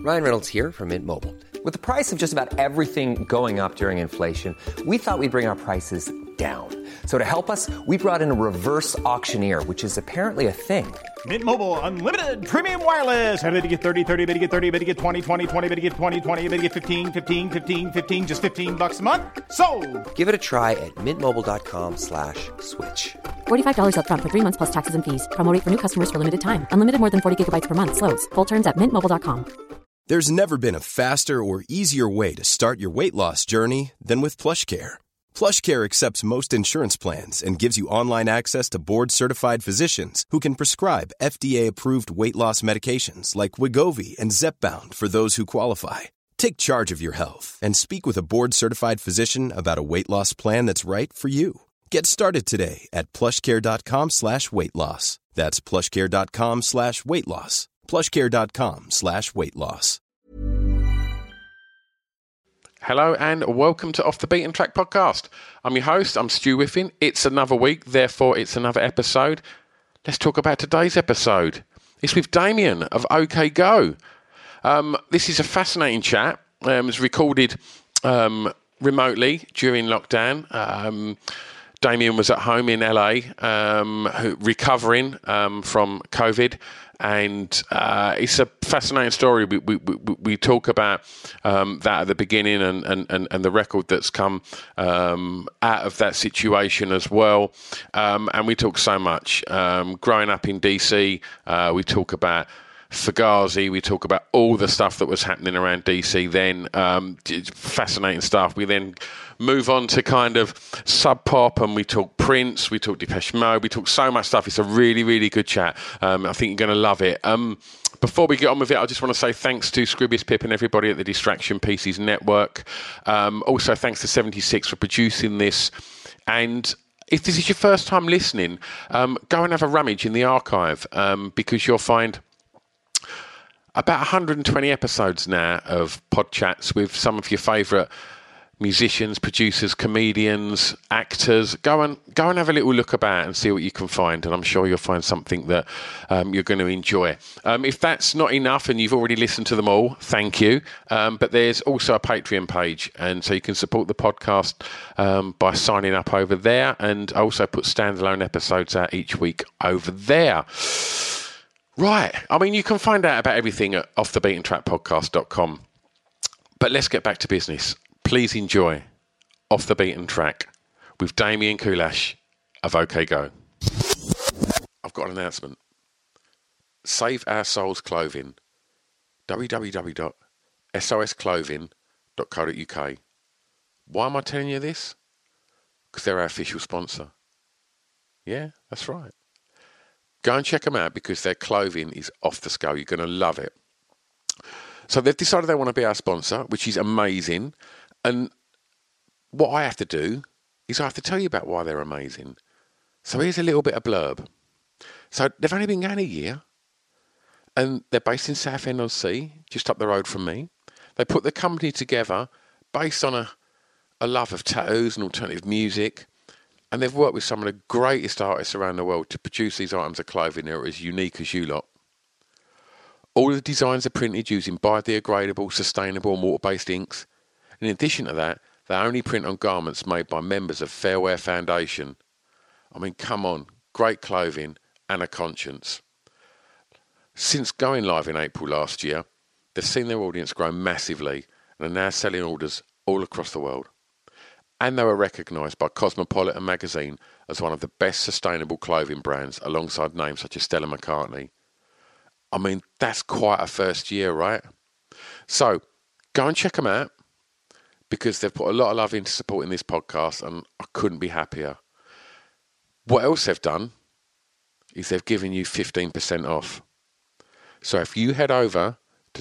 Ryan Reynolds here from Mint Mobile. With the price of just about everything going up during inflation, we thought we'd bring our prices down. So to help us, we brought in a reverse auctioneer, which is apparently a thing. Mint Mobile Unlimited Premium Wireless. How to get 30, 30, bit to get 30, bit to get 20, 20, 20, bit to get 20, 20, bit to get 15, 15, 15, 15, just $15 a month? Sold! Give it a try at mintmobile.com/switch. $45 up front for 3 months plus taxes and fees. Promo rate for new customers for limited time. Unlimited more than 40 gigabytes per month. Slows full terms at mintmobile.com. There's never been a faster or easier way to start your weight loss journey than with PlushCare. PlushCare accepts most insurance plans and gives you online access to board-certified physicians who can prescribe FDA-approved weight loss medications like Wegovy and Zepbound for those who qualify. Take charge of your health and speak with a board-certified physician about a weight loss plan that's right for you. Get started today at plushcare.com/weight loss. That's plushcare.com/weight loss. plushcare.com/weight loss. Hello and welcome to Off the Beaten Track podcast. I'm your host, I'm Stu Whiffin. It's another week, therefore it's another episode. Let's talk about today's episode. It's with Damien of OK Go. This is a fascinating chat. It was recorded remotely during lockdown. Damien was at home in LA, recovering from COVID, and it's a fascinating story. We talk about that at the beginning and the record that's come out of that situation as well. And we talk so much. Growing up in DC, we talk about Fugazi, we talk about all the stuff that was happening around DC then. Fascinating stuff. We then move on to kind of Sub Pop, and we talk Prince, we talk Depeche Mode, we talk so much stuff. It's a really, really good chat. I think you're going to love it. Before we get on with it, I just want to say thanks to Scribbies Pip and everybody at the Distraction Pieces Network. Also, thanks to 76 for producing this. And if this is your first time listening, go and have a rummage in the archive, because you'll find about 120 episodes now of pod chats with some of your favourite musicians, producers, comedians, actors. Go and have a little look about and see what you can find, and I'm sure you'll find something that you're going to enjoy. If that's not enough and you've already listened to them all, thank you. But there's also a Patreon page, and so you can support the podcast by signing up over there, and I also put standalone episodes out each week over there. Right. I mean, you can find out about everything at offthebeatentrackpodcast.com. But let's get back to business. Please enjoy Off the Beaten Track with Damien Kulash of OK Go. I've got an announcement. Save Our Souls Clothing. www.sosclothing.co.uk. Why am I telling you this? Because they're our official sponsor. Yeah, that's right. Go and check them out because their clothing is off the scale. You're going to love it. So they've decided they want to be our sponsor, which is amazing. And what I have to do is I have to tell you about why they're amazing. So here's a little bit of blurb. So they've only been going a year, and they're based in Southend-on-Sea, just up the road from me. They put the company together based on a love of tattoos and alternative music. And they've worked with some of the greatest artists around the world to produce these items of clothing that are as unique as you lot. All of the designs are printed using biodegradable, sustainable and water-based inks. In addition to that, they only print on garments made by members of Fair Wear Foundation. I mean, come on, great clothing and a conscience. Since going live in April last year, they've seen their audience grow massively and are now selling orders all across the world. And they were recognised by Cosmopolitan magazine as one of the best sustainable clothing brands, alongside names such as Stella McCartney. I mean, that's quite a first year, right? So, go and check them out, because they've put a lot of love into supporting this podcast, and I couldn't be happier. What else they've done is they've given you 15% off. So if you head over to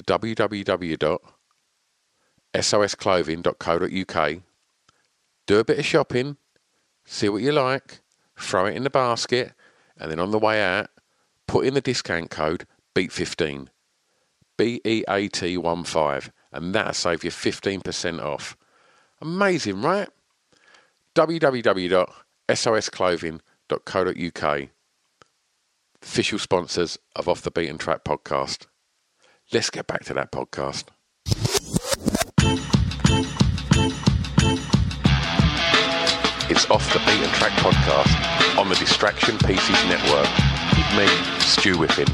www.sosclothing.co.uk, do a bit of shopping, see what you like, throw it in the basket, and then on the way out, put in the discount code BEAT15, BEAT15, and that'll save you 15% off. Amazing, right? www.sosclothing.co.uk, official sponsors of Off the Beaten Track podcast. Let's get back to that podcast. It's Off the Beaten Track podcast on the Distraction Pieces Network with me, Stu Whiffen.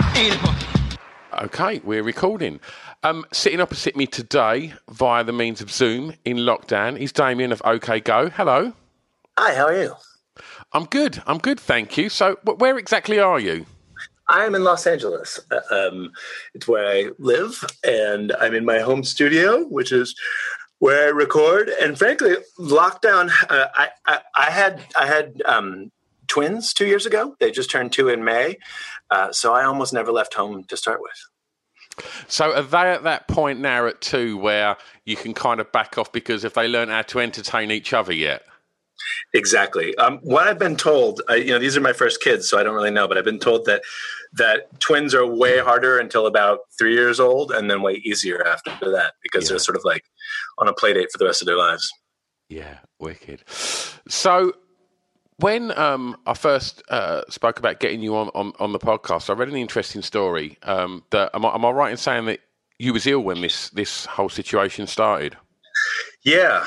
Okay, we're recording. Sitting opposite me today via the means of Zoom in lockdown is Damien of OK Go. Hello. Hi, how are you? I'm good, thank you. So where exactly are you? I'm in Los Angeles. It's where I live, and I'm in my home studio, which is where I record. And frankly, lockdown. I had twins 2 years ago. They just turned 2 in May, so I almost never left home to start with. So are they at that point now at 2 where you can kind of back off because if they learn how to entertain each other yet? Exactly. What I've been told, these are my first kids, so I don't really know, but I've been told that twins are way harder until about 3 years old and then way easier after that because they're sort of like on a play date for the rest of their lives. Yeah, wicked. So when I first spoke about getting you on the podcast, I read an interesting story. That am I right in saying that you was ill when this whole situation started? Yeah,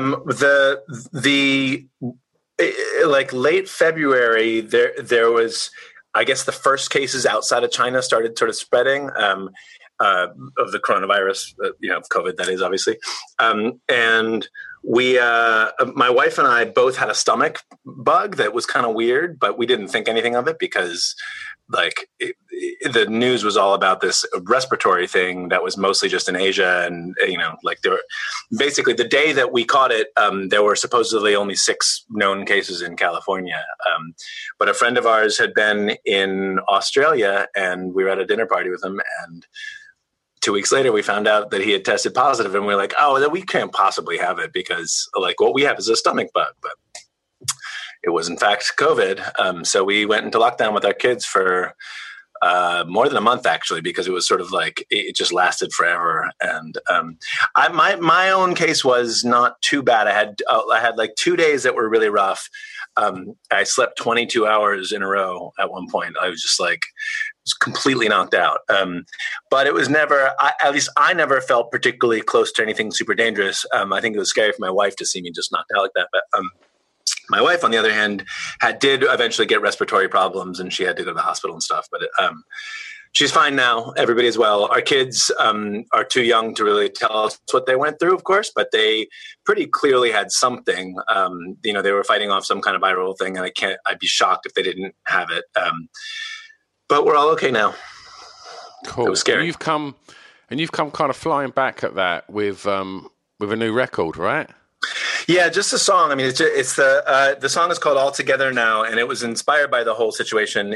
like late February, there was, I guess, the first cases outside of China started sort of spreading of the coronavirus, COVID, that is, obviously. And we, my wife and I both had a stomach bug that was kind of weird, but we didn't think anything of it because the news was all about this respiratory thing that was mostly just in Asia. And, there were basically the day that we caught it, there were supposedly only 6 known cases in California. But a friend of ours had been in Australia and we were at a dinner party with him, and 2 weeks later, we found out that he had tested positive, and we were like, "Oh, we can't possibly have it because, what we have is a stomach bug." But it was, in fact, COVID. So we went into lockdown with our kids for more than a month, actually, because it was sort of like it just lasted forever. And my own case was not too bad. I had like 2 days that were really rough. I slept 22 hours in a row at one point. I was just completely knocked out. But it was never, at least I never felt particularly close to anything super dangerous. I think it was scary for my wife to see me just knocked out like that. But my wife, on the other hand, did eventually get respiratory problems, and she had to go to the hospital and stuff. But she's fine now. Everybody's well. Our kids are too young to really tell us what they went through, of course, but they pretty clearly had something. They were fighting off some kind of viral thing, and I'd be shocked if they didn't have it. But we're all okay now. Cool. It was scary. And you've come kind of flying back at that with a new record, right? Yeah, just a song. I mean, it's the song is called All Together Now, and it was inspired by the whole situation.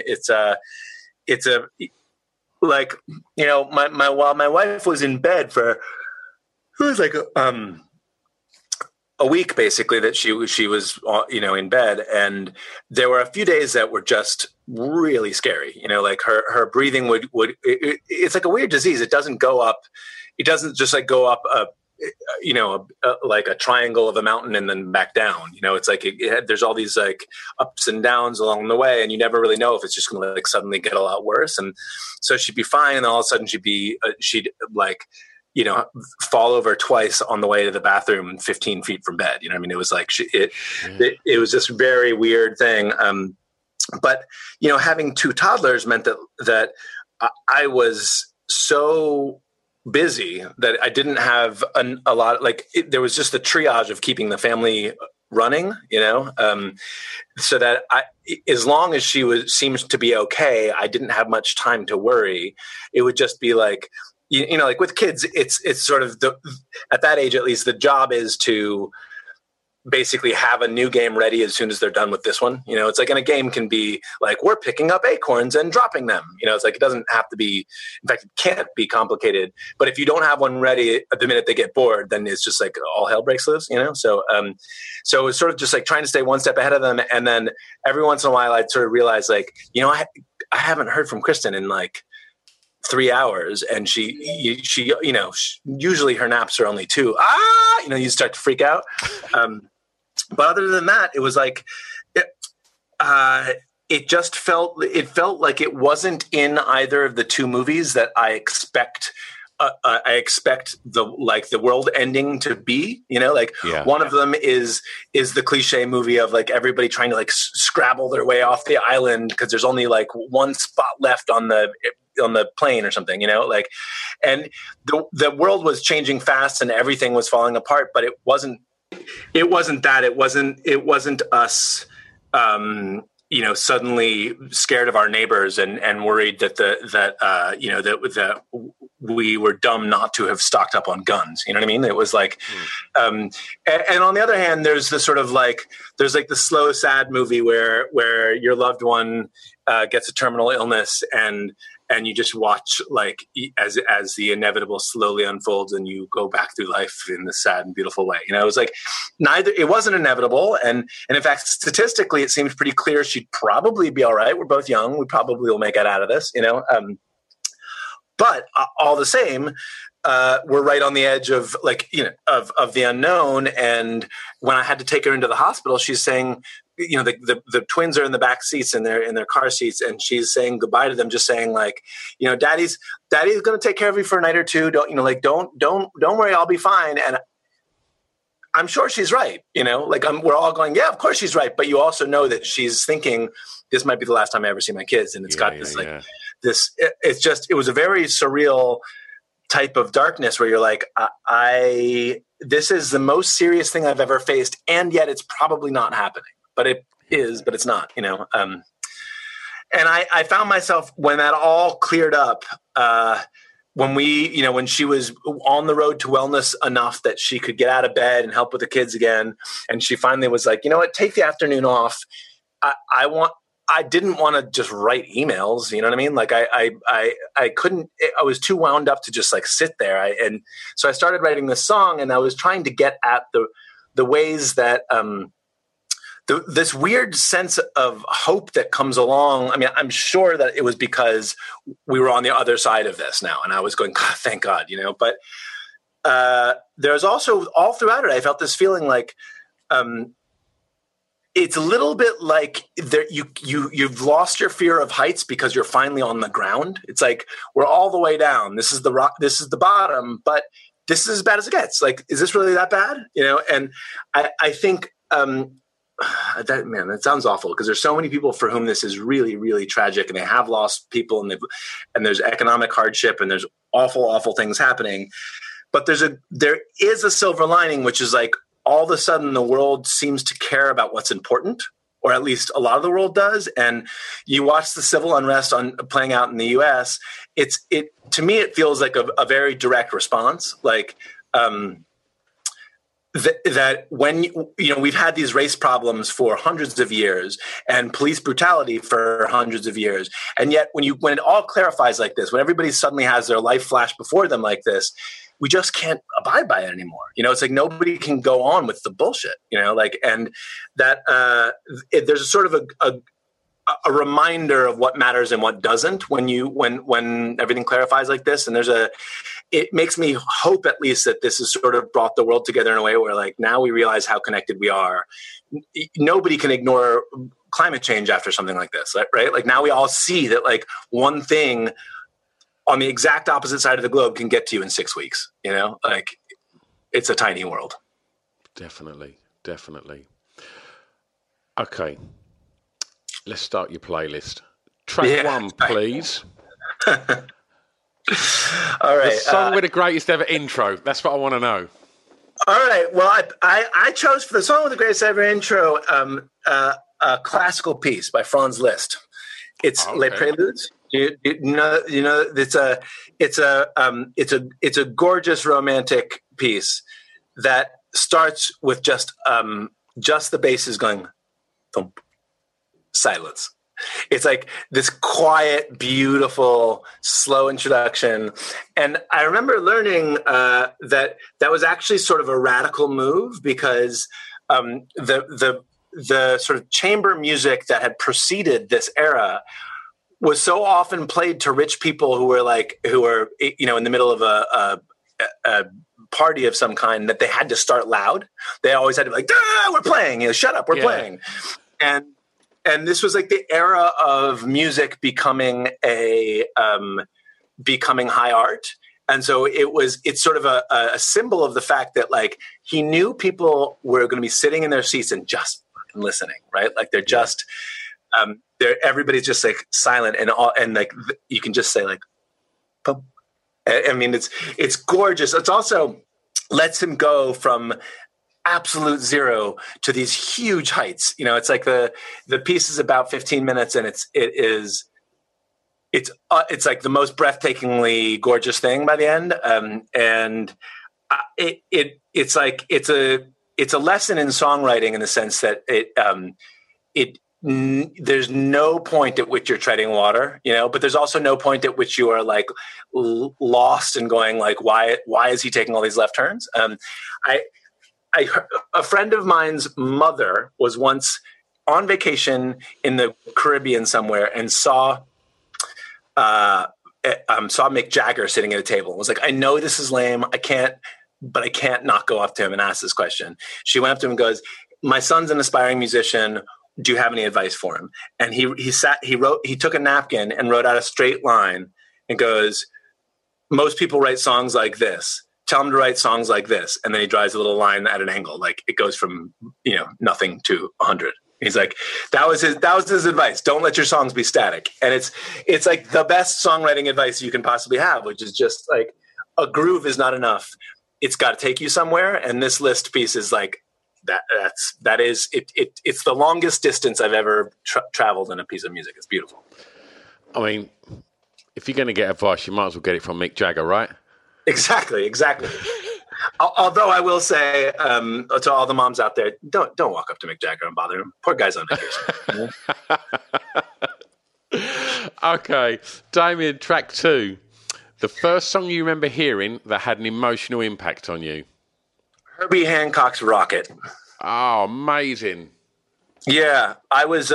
While my wife was in bed for a week basically that she was in bed, and there were a few days that were just really scary. Her breathing would it's like a weird disease. It doesn't go up. It doesn't just go up like a triangle of a mountain and then back down. It's like there's all these ups and downs along the way, and you never really know if it's just going to suddenly get a lot worse. And so she'd be fine, and then all of a sudden she'd fall over twice on the way to the bathroom 15 feet from bed. It was it was this very weird thing. But having 2 toddlers meant that I was so busy that I didn't have a lot. There was just the triage of keeping the family running, so that as long as she seems to be okay, I didn't have much time to worry. It would just be with kids, it's sort of at that age, at least, the job is to basically have a new game ready as soon as they're done with this one. It's and a game can be we're picking up acorns and dropping them. It doesn't have to be, in fact, it can't be complicated. But if you don't have one ready at the minute they get bored, then it's just all hell breaks loose, So it's sort of just trying to stay one step ahead of them. And then every once in a while I'd sort of realize I haven't heard from Kristen in 3 hours, and she usually her naps are only 2. You start to freak out. But other than that, it was it felt like it wasn't in either of the two movies that I expect the world ending to be, one of them is the cliche movie of like everybody trying to like scrabble their way off the island because there's only like one spot left on the plane or something, and the world was changing fast and everything was falling apart, but it wasn't that. It wasn't us, suddenly scared of our neighbors and worried that we were dumb not to have stocked up on guns. You know what I mean? It was like, and on the other hand, there's the sort of like, there's like the slow, sad movie where your loved one gets a terminal illness and you just watch like as the inevitable slowly unfolds and you go back through life in this sad and beautiful way. It was like it wasn't inevitable. And in fact, statistically, it seems pretty clear she'd probably be all right. We're both young. We probably will make it out of this, but all the same, we're right on the edge of of the unknown. And when I had to take her into the hospital, she's saying, the twins are in the back seats and they're in their car seats, and she's saying goodbye to them, just saying like, daddy's going to take care of you for a night or two. Don't worry, I'll be fine. And I'm sure she's right. We're all going, yeah, of course she's right. But you also know that she's thinking this might be the last time I ever see my kids. And it's it was a very surreal type of darkness where you're like, this is the most serious thing I've ever faced. And yet it's probably not happening, but it is, but it's not, and I found myself when that all cleared up, when she was on the road to wellness enough that she could get out of bed and help with the kids again. And she finally was like, take the afternoon off. I didn't want to just write emails. You know what I mean? Like I couldn't, I was too wound up to just like sit there. And so I started writing this song, and I was trying to get at the ways that, this weird sense of hope that comes along. I mean, I'm sure that it was because we were on the other side of this now, and I was going, God, thank God, but there's also all throughout it, I felt this feeling like, it's a little bit like you've lost your fear of heights because you're finally on the ground. It's like, we're all the way down. This is the rock. This is the bottom, but this is as bad as it gets. Like, is this really that bad? And I think, that sounds awful because there's so many people for whom this is really, really tragic, and they have lost people, and there's economic hardship, and there's awful, awful things happening. But there is a silver lining, which is like, all of a sudden the world seems to care about what's important, or at least a lot of the world does. And you watch the civil unrest playing out in the US. To me, it feels like a very direct response. Like, that when we've had these race problems for hundreds of years and police brutality for hundreds of years, and yet when it all clarifies like this, when everybody suddenly has their life flash before them like this, we just can't abide by it anymore. It's like nobody can go on with the bullshit. And that there's a sort of a reminder of what matters and what doesn't when everything clarifies like this. And it makes me hope at least that this has sort of brought the world together in a way where like now we realize how connected we are. Nobody can ignore climate change after something like this, right? Like now we all see that like one thing on the exact opposite side of the globe can get to you in 6 weeks, like it's a tiny world. Definitely. Okay. Let's start your playlist. Track one, please. All right. The song with the greatest ever intro. That's what I want to know. All right. Well, I chose for the song with the greatest ever intro a classical piece by Franz Liszt. It's Les Préludes. It's a gorgeous romantic piece that starts with just the basses going thump, silence. It's like this quiet, beautiful, slow introduction. And I remember learning that was actually sort of a radical move because the sort of chamber music that had preceded this era was so often played to rich people who were in the middle of a party of some kind that they had to start loud. They always had to be like, we're playing, shut up, we're playing. And and this was like the era of music becoming becoming high art. And so it's sort of a symbol of the fact that like he knew people were going to be sitting in their seats and just listening, right? Like they're just, everybody's just like silent and like you can just say like, boom. I mean, it's gorgeous. It's also lets him go from absolute zero to these huge heights. You know, it's like the piece is about 15 minutes and it's like the most breathtakingly gorgeous thing by the end. It's like, it's a lesson in songwriting in the sense that there's no point at which you're treading water, you know, but there's also no point at which you are like lost and going like, why is he taking all these left turns? A friend of mine's mother was once on vacation in the Caribbean somewhere and saw Mick Jagger sitting at a table and was like, I know this is lame. I can't not go up to him and ask this question. She went up to him and goes, my son's an aspiring musician. Do you have any advice for him? And he took a napkin and wrote out a straight line and goes, most people write songs like this. Tell him to write songs like this. And then he draws a little line at an angle. Like it goes from, you know, nothing to 100. He's like, that was his advice. Don't let your songs be static. And it's like the best songwriting advice you can possibly have, which is just like a groove is not enough. It's got to take you somewhere. And this Liszt piece is like, it's the longest distance I've ever traveled in a piece of music. It's beautiful. I mean, if you're going to get advice, you might as well get it from Mick Jagger, right? Exactly. Although I will say to all the moms out there, don't walk up to Mick Jagger and bother him. Poor guy's on vacation. Okay, Damien, track 2. The first song you remember hearing that had an emotional impact on you? Herbie Hancock's Rocket. Oh, amazing. Yeah, I was,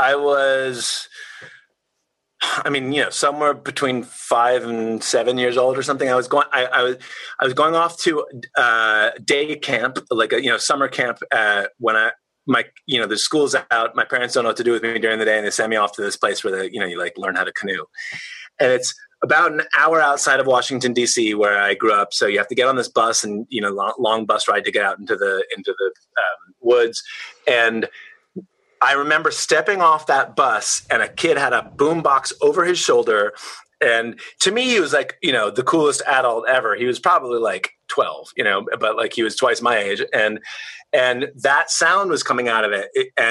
I mean, you know, somewhere between 5 and 7 years old or something. I was going off to day camp, like a summer camp when the school's out. My parents don't know what to do with me during the day, and they send me off to this place where you like learn how to canoe, and it's about an hour outside of Washington D.C. where I grew up. So you have to get on this bus and long bus ride to get out into the woods. And I remember stepping off that bus and a kid had a boombox over his shoulder. And to me, he was like, the coolest adult ever. He was probably like 12, but like he was twice my age. And that sound was coming out of it.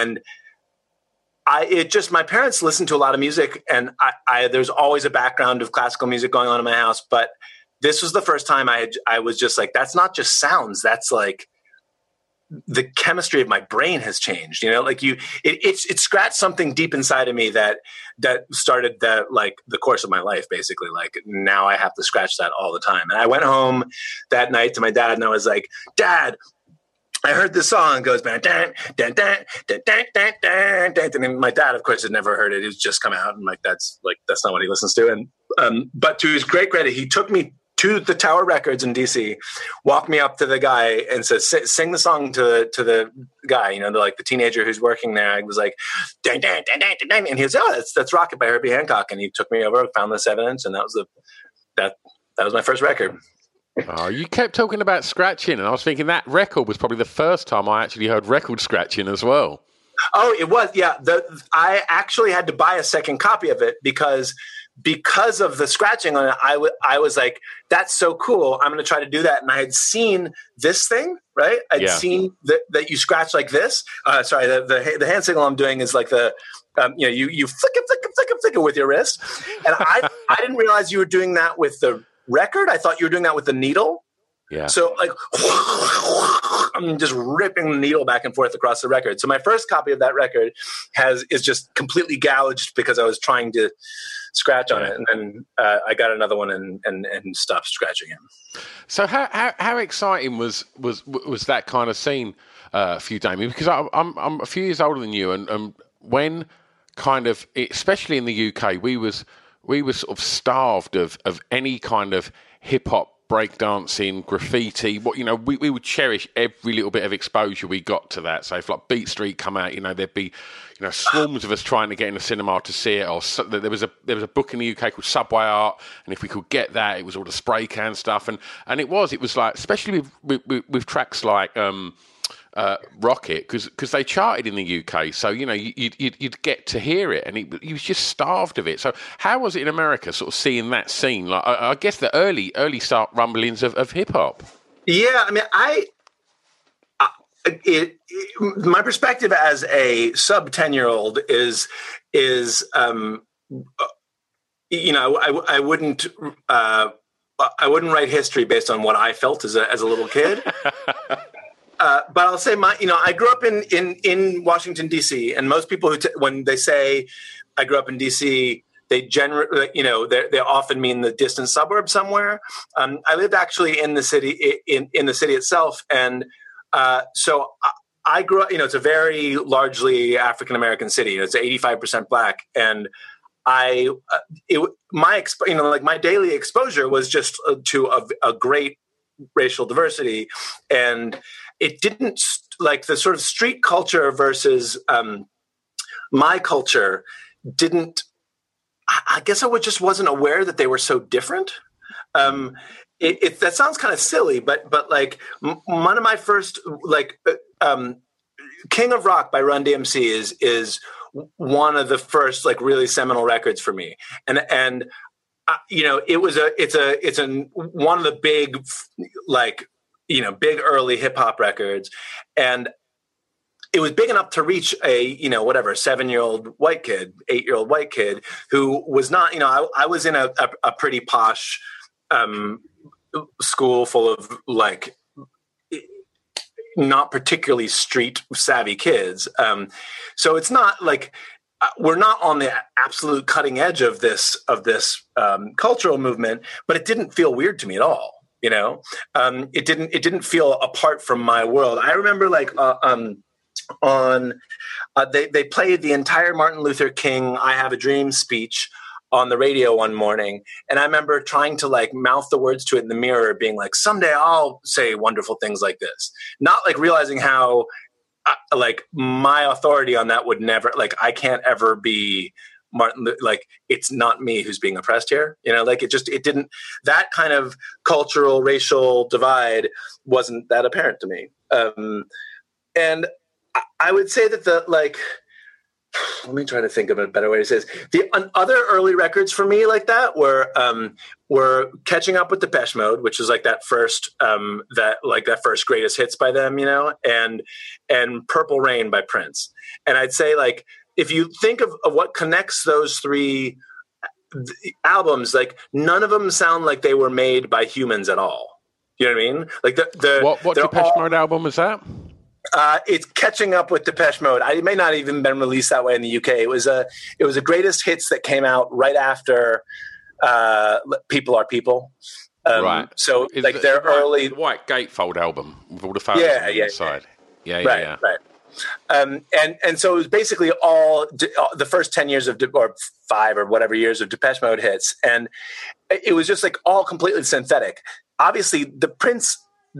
My parents listened to a lot of music, and there's always a background of classical music going on in my house. But this was the first time I was just like, that's not just sounds. That's like the chemistry of my brain has changed. It scratched something deep inside of me that started the course of my life. Basically, like now I have to scratch that all the time. And I went home that night to my dad, and I was like, Dad, I heard this song. It goes, man, dan, dan, dan, dan, dan, dan, dan, dan. And my dad, of course, had never heard it. It was just come out, and that's not what he listens to. And but to his great credit, he took me to the Tower Records in DC, walked me up to the guy, and said, "Sing the song to the guy." The teenager who's working there. I was like, dan, dan, dan, dan, dan, and he was, "Oh, that's Rocket by Herbie Hancock." And he took me over, found this evidence, and that was my first record. Oh, you kept talking about scratching, and I was thinking that record was probably the first time I actually heard record scratching as well. Oh, it was, yeah. I actually had to buy a second copy of it because of the scratching on it. I was like, that's so cool. I'm going to try to do that. And I had seen this thing, right? I'd seen that you scratch like this. Sorry, the hand signal I'm doing is like you flick it with your wrist. And I didn't realize you were doing that with the record. I thought you were doing that with the needle. Yeah. So I'm just ripping the needle back and forth across the record. So my first copy of that record is just completely gouged because I was trying to scratch on it, and then I got another one and stopped scratching it. So how exciting was that kind of scene for you, Damien? Because I'm a few years older than you, and when kind of, especially in the UK, we were sort of starved of any kind of hip hop breakdancing, graffiti. What we would cherish every little bit of exposure we got to that. So if like Beat Street come out, there'd be swarms of us trying to get in the cinema to see it. Or there was a book in the UK called Subway Art, and if we could get that, it was all the spray can stuff, and it was like, especially with tracks like Rocket, because they charted in the UK, so you'd get to hear it, and he was just starved of it. So how was it in America, sort of seeing that scene? Like I guess the early start rumblings of hip hop. Yeah, I mean, my perspective as a sub 10-year-old is I wouldn't write history based on what I felt as a little kid. But I'll say I grew up in Washington, D.C., and most people when they say I grew up in D.C., they generally, they often mean the distant suburb somewhere. I lived actually in the city, in the city itself. And so I grew up, it's a very largely African-American city. It's 85% Black. And my daily exposure was just to a great racial diversity. And it didn't, like, the sort of street culture versus my culture didn't, I guess I just wasn't aware that they were so different. That sounds kind of silly, but like one of my first, King of Rock by Run DMC is one of the first, like, really seminal records for me. And it's one of the big, like, big early hip hop records. And it was big enough to reach a, 7-year-old white kid, 8-year-old white kid who was not, I was in a pretty posh school full of, like, not particularly street savvy kids. So it's not like we're not on the absolute cutting edge of this cultural movement, but it didn't feel weird to me at all. It didn't feel apart from my world. I remember, like, they played the entire Martin Luther King "I Have a Dream" speech on the radio one morning, and I remember trying to, like, mouth the words to it in the mirror, being like, someday I'll say wonderful things like this, not, like, realizing how like my authority on that would never, like, I can't ever be Martin, like, it's not me who's being oppressed here, like, it didn't, that kind of cultural racial divide wasn't that apparent to me. And I would say that let me try to think of a better way to say this. The other early records for me like that were Catching Up with Depeche Mode, which is like that first greatest hits by them, and Purple Rain by Prince. And I'd say, like, if you think of what connects those three albums, like, none of them sound like they were made by humans at all. You know what I mean? Like what Depeche Mode album is that? It's Catching Up with Depeche Mode. It may not even been released that way in the UK. It was a greatest hits that came out right after People Are People. Right. So like their early white gatefold album with all the photos on the inside. Yeah. Right. And so it was basically all the first 10 years or 5 or whatever years of Depeche Mode hits, and it was just, like, all completely synthetic. Obviously, the Prince,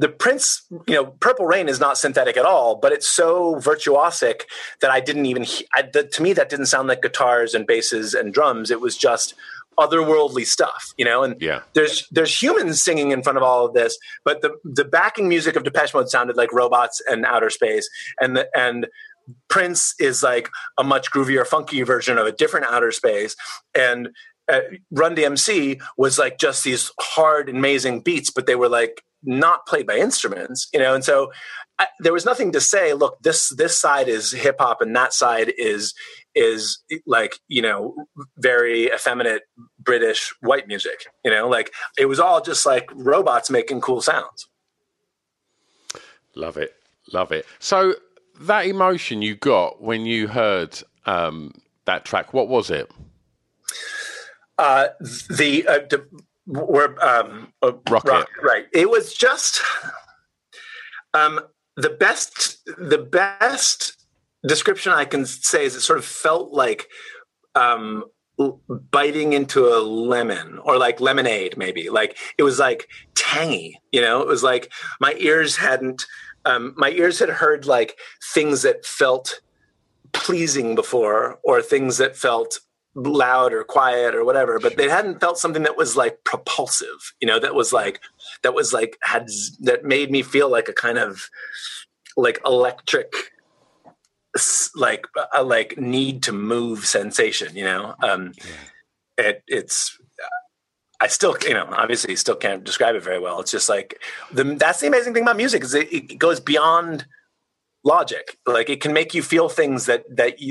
Purple Rain is not synthetic at all, but it's so virtuosic that I didn't even, to me, that didn't sound like guitars and basses and drums. It was just otherworldly stuff, and there's humans singing in front of all of this, but the backing music of Depeche Mode sounded like robots and outer space, and Prince is like a much groovier, funkier version of a different outer space, and Run DMC was like just these hard, amazing beats, but they were, like, not played by instruments, and so there was nothing to say, look, this side is hip hop and that side is like, very effeminate British white music, like, it was all just like robots making cool sounds. Love it. So that emotion you got when you heard that track, what was it? Rocket. Right. It was just the best description I can say is it sort of felt like biting into a lemon, or like lemonade, maybe. Like it was like tangy, you know. It was like my ears had heard like things that felt pleasing before, or things that felt loud or quiet or whatever, but they hadn't felt something that was like propulsive, you know, that made me feel like a kind of like electric, like a like need to move sensation, you know. It's I still, you know, obviously still can't describe it very well. It's just like that's the amazing thing about music, is it goes beyond logic. Like it can make you feel things that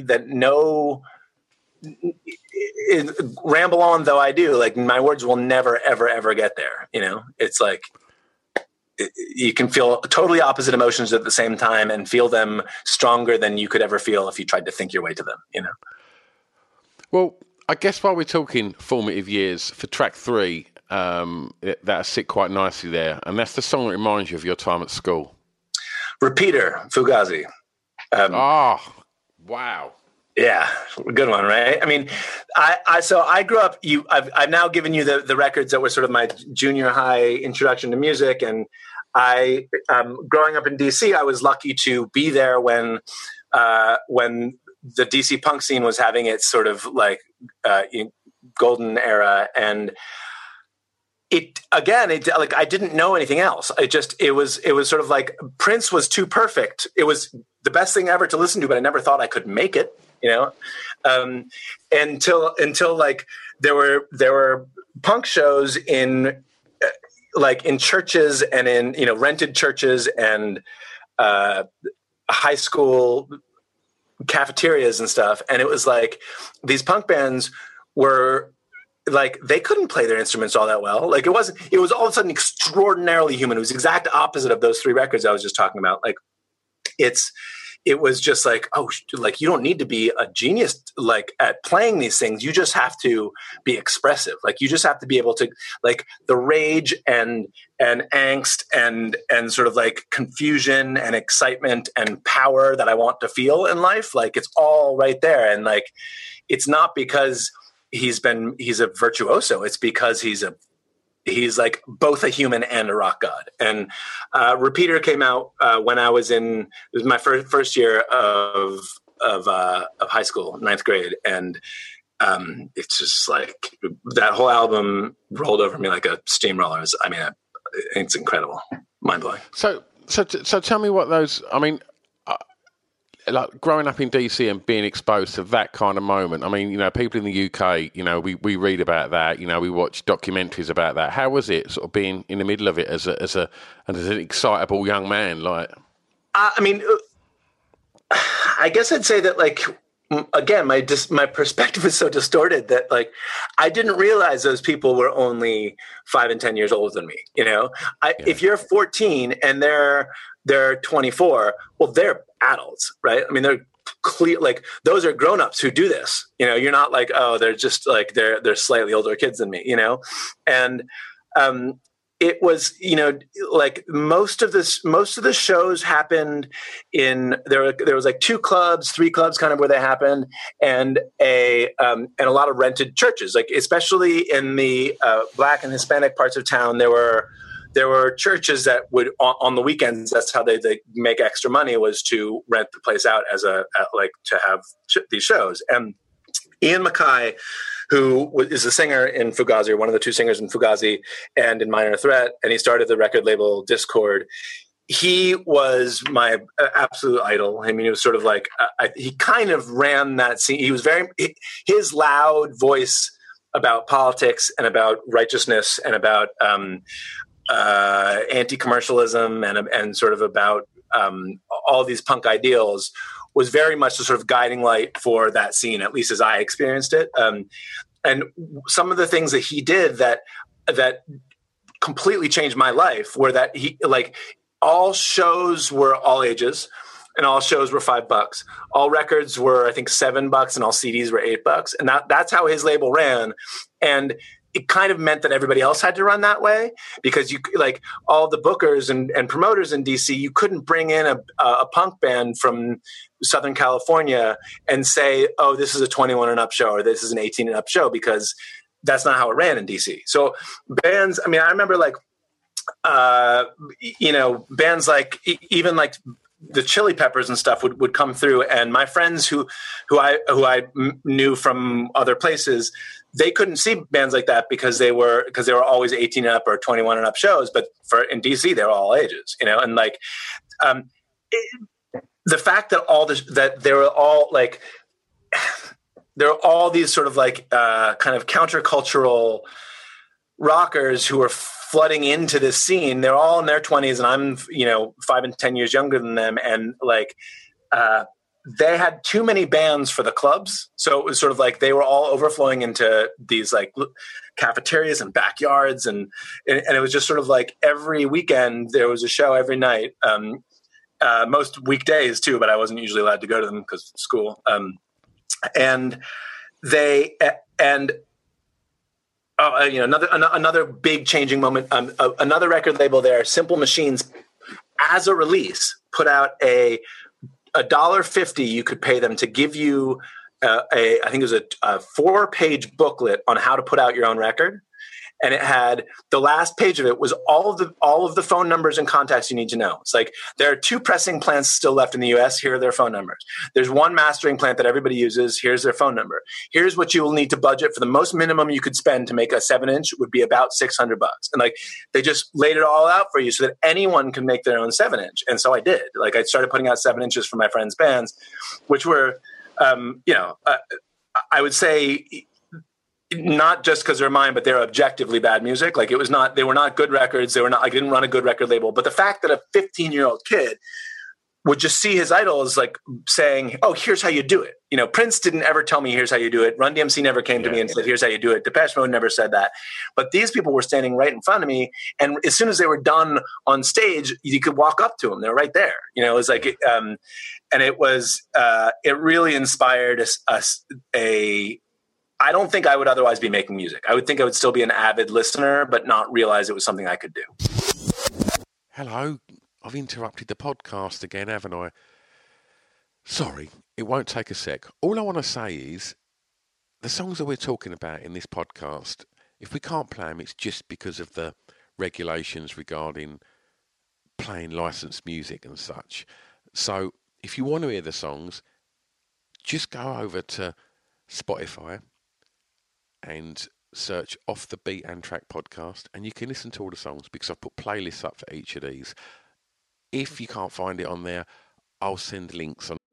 ramble on though I do, like my words will never ever get there, you know. It's like you can feel totally opposite emotions at the same time and feel them stronger than you could ever feel if you tried to think your way to them, you know. Well, I guess while we're talking formative years, for track 3, that'll sit quite nicely there, and that's the song that reminds you of your time at school. Repeater, Fugazi. Wow. Yeah, good one, right? I mean, I grew up. I've now given you the records that were sort of my junior high introduction to music, and I growing up in DC, I was lucky to be there when the DC punk scene was having its sort of like golden era, and like I didn't know anything else. It was sort of like Prince was too perfect. It was the best thing ever to listen to, but I never thought I could make it, you know, until like there were punk shows in churches and in, you know, rented churches and high school cafeterias and stuff. And it was like these punk bands were like, they couldn't play their instruments all that well. Like it was all of a sudden extraordinarily human. It was the exact opposite of those 3 records I was just talking about. Like it was just like, oh, like you don't need to be a genius like at playing these things. You just have to be expressive. Like you just have to be able to, like, the rage and angst and sort of like confusion and excitement and power that I want to feel in life. Like it's all right there. And like, it's not because he's a virtuoso. It's because he's like both a human and a rock god. And Repeater came out when I was it was my first year of high school, 9th grade. And it's just like that whole album rolled over me like a steamroller. It's incredible, mind blowing. So tell me what those, I mean, like growing up in DC and being exposed to that kind of moment. I mean, you know, people in the UK, you know, we read about that, you know, we watch documentaries about that. How was it sort of being in the middle of it as an excitable young man? Like, I mean, I guess I'd say that, like, again, my perspective is so distorted that, like, I didn't realize those people were only 5 and 10 years older than me. You know, if you're 14 and they're 24, well, they're adults, right? I mean, they're clear, like those are grown-ups who do this. You know, you're not like, oh, they're just like they're slightly older kids than me. You know, and it was, you know, like most of the shows happened in there was like 2 clubs, 3 clubs kind of where they happened, and a lot of rented churches, like especially in the Black and Hispanic parts of town. There were churches that would on the weekends. That's how they make extra money, was to rent the place out as to have these shows. And Ian MacKaye, who is a singer in Fugazi, or one of the 2 singers in Fugazi and in Minor Threat, and he started the record label Discord. He was my absolute idol. I mean, it was sort of like he kind of ran that scene. He was his loud voice about politics and about righteousness and about anti-commercialism and sort of about all these punk ideals was very much the sort of guiding light for that scene, at least as I experienced it. And some of the things that he did that completely changed my life were that he, like, all shows were all ages and all shows were $5. All records were, I think, $7 and all CDs were $8. And that's how his label ran. And it kind of meant that everybody else had to run that way, because you like all the bookers and promoters in DC, you couldn't bring in a punk band from Southern California and say, oh, this is a 21 and up show, or this is an 18 and up show, because that's not how it ran in DC. So bands, I mean, I remember like, bands like even like the Chili Peppers and stuff would come through, and my friends who I knew from other places, they couldn't see bands like that because they were always 18 and up or 21 and up shows. But in DC, they were all ages, and like the fact that that they were all like, there are all these sort of like kind of countercultural rockers who are flooding into this scene. They're all in their 20s, and I'm 5 and 10 years younger than them, and like they had too many bands for the clubs, so it was sort of like they were all overflowing into these like cafeterias and backyards, and it was just sort of like every weekend there was a show every night, most weekdays too, but I wasn't usually allowed to go to them because of school. Another big changing moment. Another record label there, Simple Machines, as a release, put out a $1.50 you could pay them to give you I think it was a 4-page booklet on how to put out your own record. And it had, the last page of it was all of the phone numbers and contacts you need to know. It's like, there are 2 pressing plants still left in the US. Here are their phone numbers. There's 1 mastering plant that everybody uses. Here's their phone number. Here's what you will need to budget for the most minimum you could spend to make a 7-inch would be about $600. And like, they just laid it all out for you so that anyone can make their own 7-inch. And so I did. Like, I started putting out 7 inches for my friends' bands, which were, I would say, not just because they're mine, but they're objectively bad music. Like, they were not good records. I didn't run a good record label. But the fact that a 15-year-old kid would just see his idols like saying, oh, here's how you do it. Prince didn't ever tell me here's how you do it. Run DMC never came to me and said, here's how you do it. Depeche Mode never said that. But these people were standing right in front of me. And as soon as they were done on stage, you could walk up to them. They're right there. It was like, and it was, it really inspired us I don't think I would otherwise be making music. I would think I would still be an avid listener, but not realize it was something I could do. Hello. I've interrupted the podcast again, haven't I? Sorry, it won't take a sec. All I want to say is, the songs that we're talking about in this podcast, if we can't play them, it's just because of the regulations regarding playing licensed music and such. So if you want to hear the songs, just go over to Spotify and search Off the Beat and Track podcast, and you can listen to all the songs because I've put playlists up for each of these. If you can't find it on there, I'll send links on.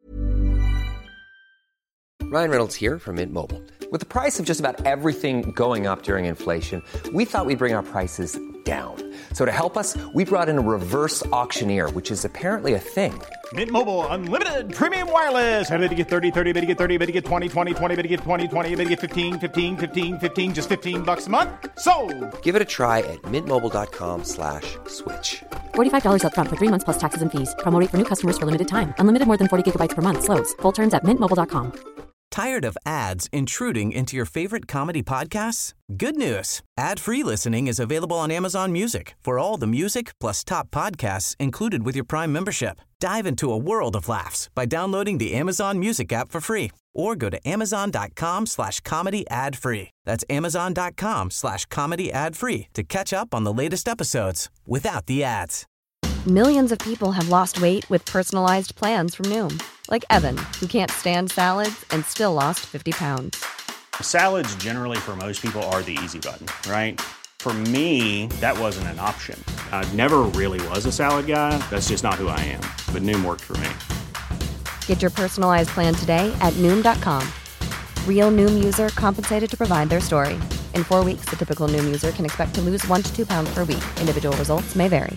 Ryan Reynolds here from Mint Mobile. With the price of just about everything going up during inflation, we thought we'd bring our prices down. So to help us, we brought in a reverse auctioneer, which is apparently a thing. Mint Mobile Unlimited Premium Wireless. How to get 30, 30, bit to get 30, bit to get 20, 20, 20, bit to get 20, 20, bit to get 15, 15, 15, 15, just $15 a month? Sold! Give it a try at mintmobile.com/switch. $45 up front for 3 months plus taxes and fees. Promo rate for new customers for limited time. Unlimited more than 40 gigabytes per month. Slows full terms at mintmobile.com. Tired of ads intruding into your favorite comedy podcasts? Good news. Ad-free listening is available on Amazon Music for all the music plus top podcasts included with your Prime membership. Dive into a world of laughs by downloading the Amazon Music app for free or go to amazon.com/comedy ad-free. That's amazon.com/comedy ad-free to catch up on the latest episodes without the ads. Millions of people have lost weight with personalized plans from Noom. Like Evan, who can't stand salads and still lost 50 pounds. Salads generally for most people are the easy button, right? For me, that wasn't an option. I never really was a salad guy. That's just not who I am. But Noom worked for me. Get your personalized plan today at Noom.com. Real Noom user compensated to provide their story. In 4 weeks, the typical Noom user can expect to lose 1 to 2 pounds per week. Individual results may vary.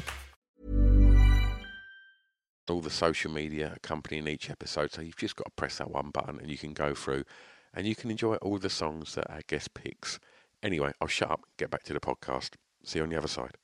All the social media accompanying each episode, so you've just got to press that one button and you can go through and you can enjoy all the songs that our guest picks. Anyway, I'll shut up, get back to the podcast. See you on the other side.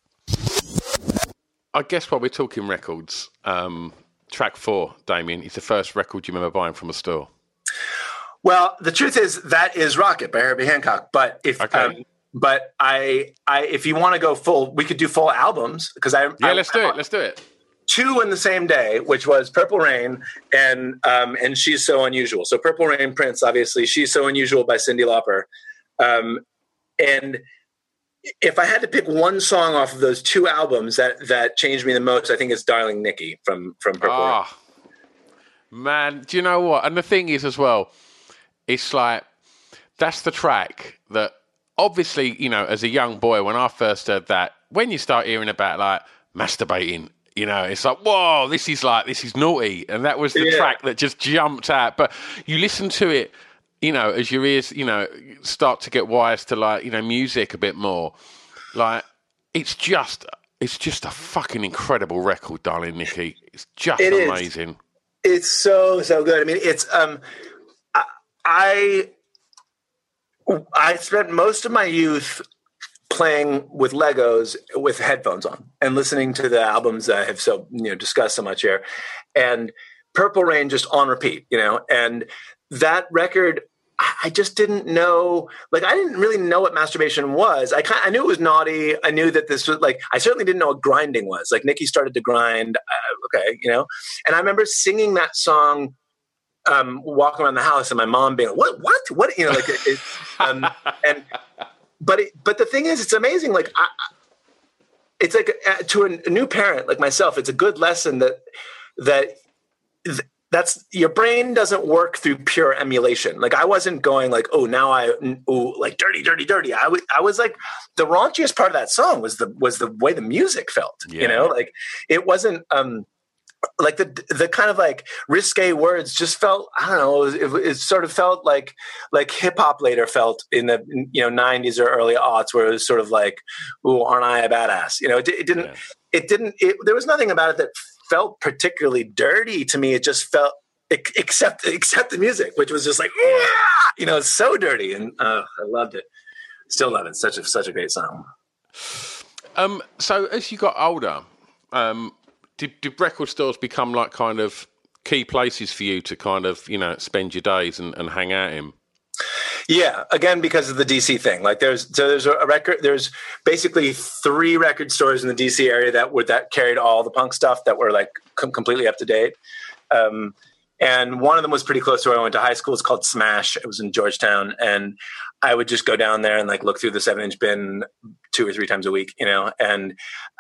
I guess while we're talking records, track 4, Damien, is the first record you remember buying from a store. Well, the truth is that is Rocket by Herbie Hancock. But if but if you want to go full, we could do full albums because let's do it. Let's do it. 2 in the same day, which was Purple Rain and She's So Unusual. So Purple Rain, Prince, obviously. She's So Unusual by Cyndi Lauper. And if I had to pick one song off of those 2 albums that changed me the most, I think it's Darling Nikki from Purple Rain. Man, do you know what? And the thing is as well, it's like, that's the track that obviously, as a young boy, when I first heard that, when you start hearing about like masturbating, it's like, whoa, this is naughty. And that was the track that just jumped out. But you listen to it, as your ears, start to get wise to like, music a bit more. Like, it's just a fucking incredible record, Darling Nikki. It's just amazing. It's so good. I mean, it's I spent most of my youth playing with Legos with headphones on and listening to the albums that I have discussed so much here, and Purple Rain just on repeat, and that record, I just didn't know, like, I didn't really know what masturbation was. I knew it was naughty. I knew that this was like, I certainly didn't know what grinding was. Like, Nikki started to grind. Okay. And I remember singing that song, walking around the house and my mom being like, what, but the thing is, it's amazing. Like, it's like to a new parent like myself, it's a good lesson that's your brain doesn't work through pure emulation. Like, I wasn't going like, like dirty. I was like, the raunchiest part of that song was the way the music felt, like it wasn't, like the kind of like risque words just felt, I don't know, it sort of felt like hip hop later felt in the 90s or early aughts, where it was sort of like, ooh, aren't I a badass? There was nothing about it that felt particularly dirty to me. It just felt, except the music, which was just like, it's so dirty, and I loved it. Still love it. Such a great song. So as you got older, did record stores become like kind of key places for you to kind of spend your days and hang out in? Yeah, again, because of the DC thing. Like, there's basically 3 record stores in the DC area that carried all the punk stuff that were like completely up to date. And one of them was pretty close to where I went to high school. It's called Smash. It was in Georgetown, and I would just go down there and like look through the 7-inch bin 2 or 3 times a week, and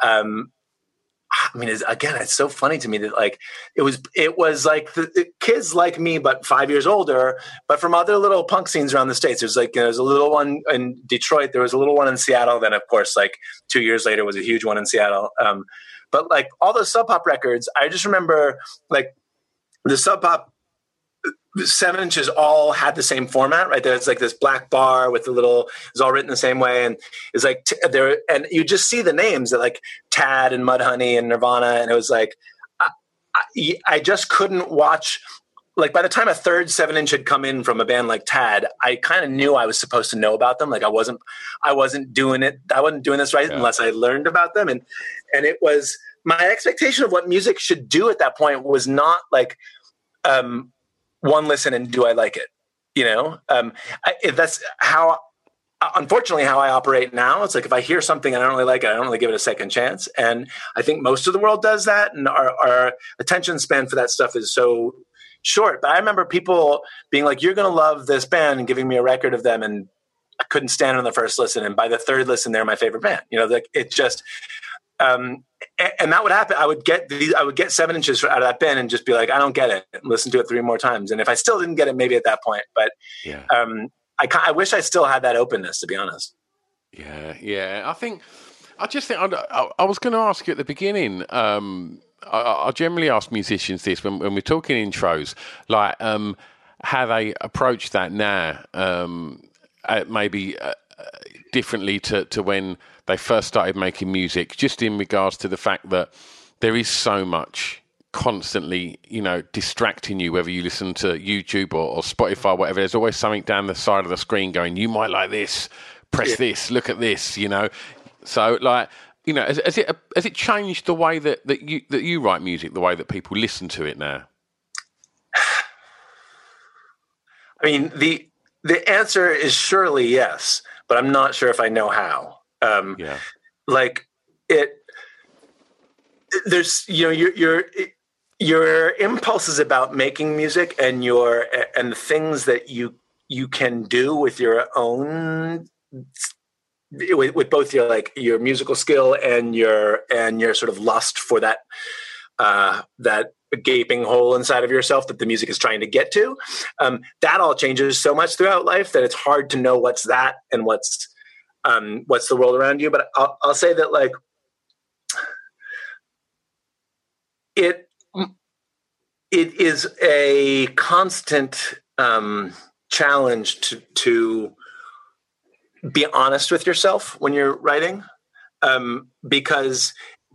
I mean, it's so funny to me that like it was like the kids like me, but 5 years older, but from other little punk scenes around the States. There's like, there's a little one in Detroit. There was a little one in Seattle. Then of course, like 2 years later was a huge one in Seattle. But like all those Sub Pop records, I just remember like the Sub Pop 7 inches all had the same format, right? There's like this black bar with the little, it's all written the same way. And it's like there, and you just see the names that like Tad and Mudhoney and Nirvana. And it was like, I just couldn't watch, like by the time a third 7-inch had come in from a band like Tad, I kind of knew I was supposed to know about them. Like I wasn't doing it. I wasn't doing this right unless I learned about them. And it was, my expectation of what music should do at that point was not like, one listen and do I like it? That's how, unfortunately, how I operate now. It's like, if I hear something and I don't really like it, I don't really give it a second chance. And I think most of the world does that. And our attention span for that stuff is so short. But I remember people being like, you're going to love this band, and giving me a record of them. And I couldn't stand on the first listen. And by the third listen, they're my favorite band. Like it just, and that would happen. I would get 7 inches out of that bin and just be like, I don't get it. And listen to it 3 more times. And if I still didn't get it, maybe at that point, but yeah. I wish I still had that openness, to be honest. Yeah. I was going to ask you at the beginning. I generally ask musicians this when we're talking intros, like how they approach that now, maybe differently to when they first started making music, just in regards to the fact that there is so much constantly, distracting you, whether you listen to YouTube or Spotify, whatever. There's always something down the side of the screen going, you might like this, press this, look at this, So like, has it changed the way that you write music, the way that people listen to it now? I mean, the answer is surely yes. but I'm not sure if I know how. Like it, there's, you know, your impulses about making music and the things that you can do with your own, with both your, like, your musical skill and your sort of lust for that gaping hole inside of yourself that the music is trying to get to. That all changes so much throughout life that it's hard to know what's that and what's the world around you. But I'll say that, like, it is a constant challenge to be honest with yourself when you're writing, because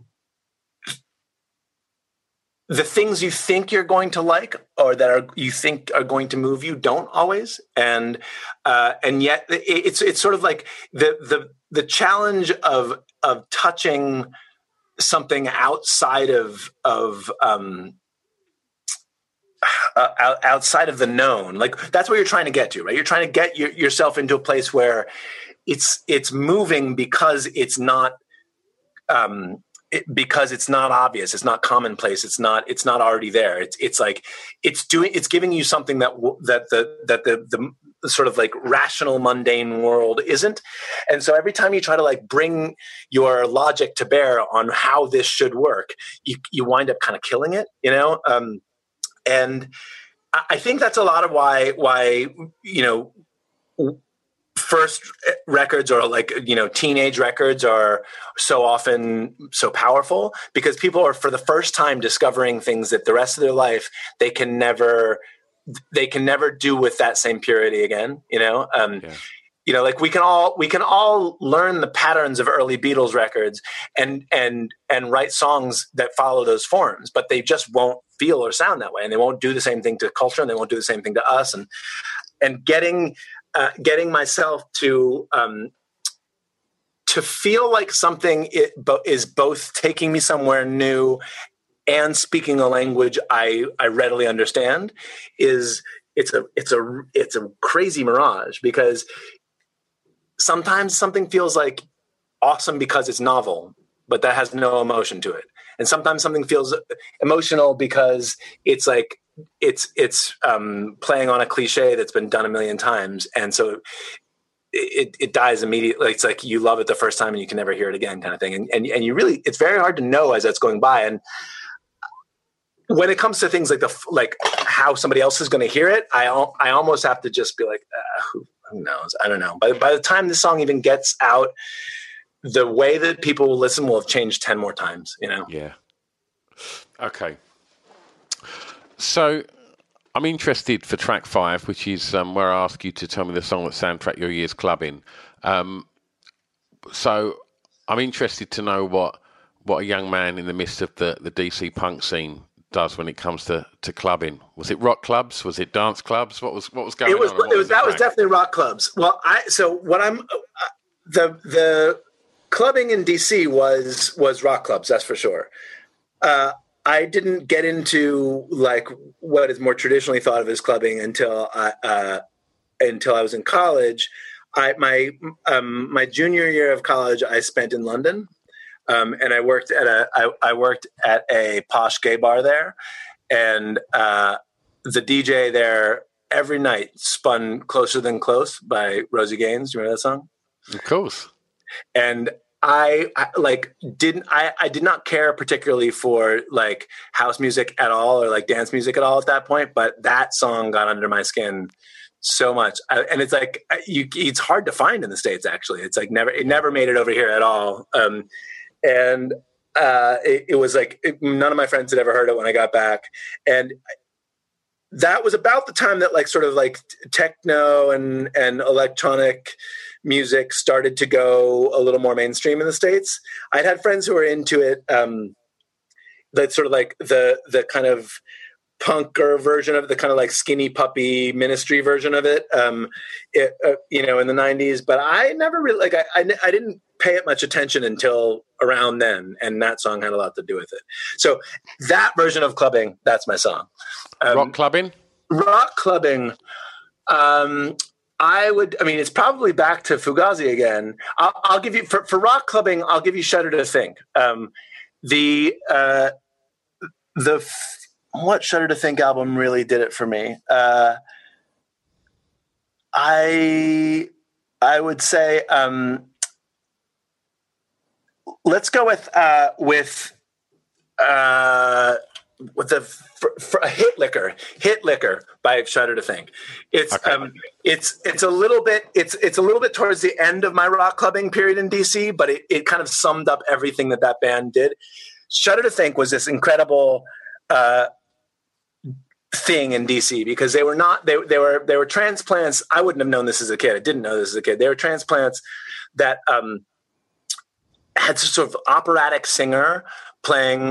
the things you think you're going to like or you think are going to move you don't always, and yet it's sort of like the challenge of touching something outside of outside of the known. Like, that's what you're trying to get to, right? You're trying to get yourself into a place where it's moving because it's not obvious. It's not commonplace. It's not already there. It's like it's giving you something that the sort of like rational mundane world isn't. And so every time you try to, like, bring your logic to bear on how this should work, you wind up kind of killing it, you know? And I think that's a lot of why, you know, first records or, like, you know, teenage records are so often so powerful, because people are for the first time discovering things that the rest of their life they can never do with that same purity again, you know? You know, like, we can all learn the patterns of early Beatles records and write songs that follow those forms, but they just won't feel or sound that way, and they won't do the same thing to culture, and they won't do the same thing to us. And getting myself to feel like something is both taking me somewhere new and speaking a language I readily understand it's a crazy mirage, because sometimes something feels like awesome because it's novel, but that has no emotion to it. And sometimes something feels emotional because it's like it's playing on a cliche that's been done a million times, and so it dies immediately. It's like you love it the first time and you can never hear it again, kind of thing. And you really, it's very hard to know as that's going by. And when it comes to things like how somebody else is going to hear it, I almost have to just be like, who knows? I don't know. By the time this song even gets out, the way that people will listen will have changed 10 more times, you know? Yeah. Okay. So I'm interested for track 5, which is where I ask you to tell me the song that soundtracked your year's clubbing. So I'm interested to know what a young man in the midst of the DC punk scene does when it comes to clubbing. Was it rock clubs? Was it dance clubs? What was going on? That was definitely rock clubs. Well, the clubbing in DC was rock clubs, that's for sure. I didn't get into, like, what is more traditionally thought of as clubbing until I was in college. My junior year of college, I spent in London, and I worked at a posh gay bar there, and the DJ there every night spun "Closer Than Close" by Rosie Gaines. Do you remember that song? Of course. And I did not care particularly for, like, house music at all or, like, dance music at all at that point, but that song got under my skin so much. And it's like, it's hard to find in the States, actually. It's like it never made it over here at all. It was like, none of my friends had ever heard it when I got back. And that was about the time that, like, sort of like techno and electronic music started to go a little more mainstream in the States. I'd had friends who were into it, that sort of like the kind of punker version of the kind of like Skinny Puppy Ministry version of it, you know, in the 90s. But I never really, like, I didn't pay it much attention until around then, and that song had a lot to do with it. So that version of clubbing, that's my song. Rock clubbing? Rock clubbing. It's probably back to Fugazi again. I'll give you for rock clubbing. I'll give you Shudder to Think. What Shudder to Think album really did it for me? I would say let's go with Hit Liquor by Shudder to Think. It's okay. It's a little bit towards the end of my rock clubbing period in DC, but it kind of summed up everything that band did. Shudder to Think was this incredible thing in DC because they were transplants. I wouldn't have known this as a kid. I didn't know this as a kid. They were transplants that had sort of operatic singer playing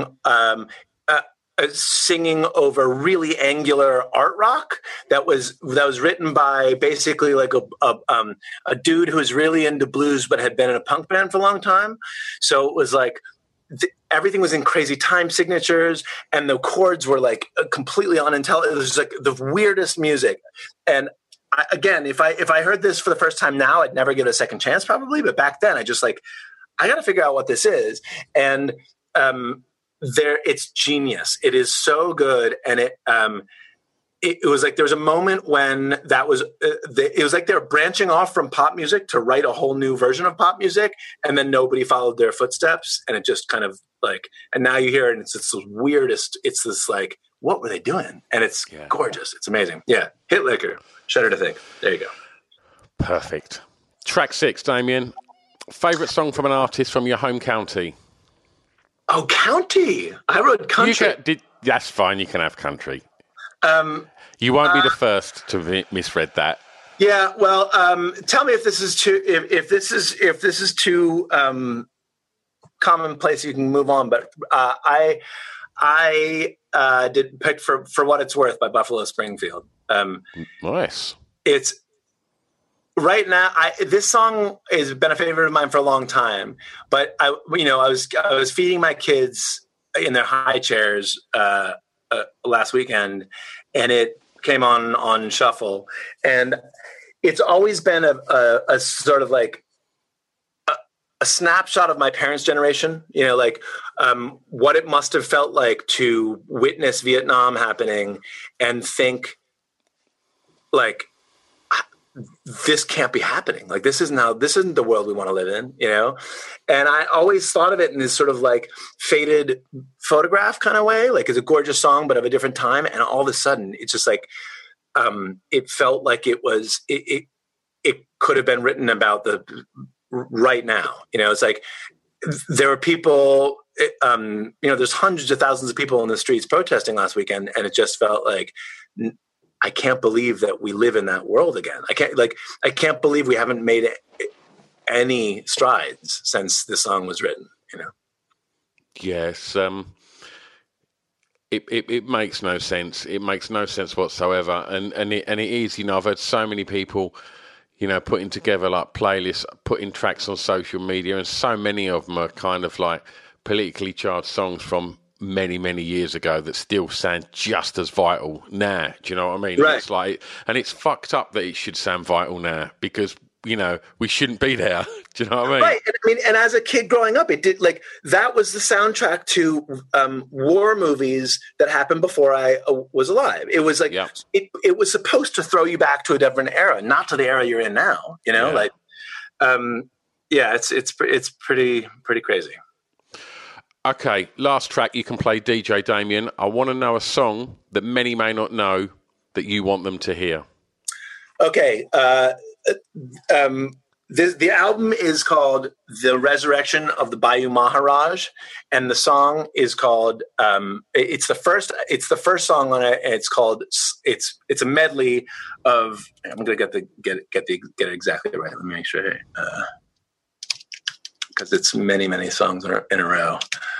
singing over really angular art rock that was written by basically like a dude who was really into blues but had been in a punk band for a long time. So it was like everything was in crazy time signatures and the chords were like completely unintelligible. It was like the weirdest music. And if I heard this for the first time now, I'd never give it a second chance probably. But back then I just like, I got to figure out what this is. And it's genius. It is so good. And it was like there was a moment when that was it was like they were branching off from pop music to write a whole new version of pop music, and then nobody followed their footsteps, and it just kind of like, and now you hear it and it's the weirdest. It's this like, what were they doing? And it's gorgeous. It's amazing. Yeah, Hit Liquor, Shudder to Think. There you go. Perfect. Track 6, Damien. Favorite song from an artist from your home county? Oh, county. I wrote country. That's fine. You can have country. You won't be the first to misread that. Yeah. Well, tell me if this is too if this is too commonplace. You can move on. But I did pick for What It's Worth by Buffalo Springfield. Nice. It's right now. This song has been a favorite of mine for a long time. But I was feeding my kids in their high chairs last weekend, and it came on shuffle, and it's always been a sort of like a snapshot of my parents' generation, like what it must have felt like to witness Vietnam happening and think like, this can't be happening. Like this isn't the world we want to live in, And I always thought of it in this sort of like faded photograph kind of way, like it's a gorgeous song, but of a different time. And all of a sudden it's just like, it felt like it could have been written about the right now. It's like there were people, there's hundreds of thousands of people in the streets protesting last weekend. And it just felt like, I can't believe that we live in that world again. I can't believe we haven't made any strides since this song was written, Yes. It makes no sense. It makes no sense whatsoever. And it is, I've heard so many people, putting together like playlists, putting tracks on social media, and so many of them are kind of like politically charged songs from many, many years ago that still sound just as vital now. Do you know what I mean? Right. It's like, and it's fucked up that it should sound vital now because, we shouldn't be there. Do you know what I mean? Right. And as a kid growing up, it did like, that was the soundtrack to war movies that happened before I was alive. It was like, it was supposed to throw you back to a different era, not to the era you're in now, it's pretty crazy. Okay, last track, you can play DJ Damien. I want to know a song that many may not know that you want them to hear. Okay, the album is called The Resurrection of the Bayou Maharaj, and the song is called it's the first song on it, and it's called it's a medley of, I'm gonna get it exactly right. Let me make sure, because it's many songs in a row.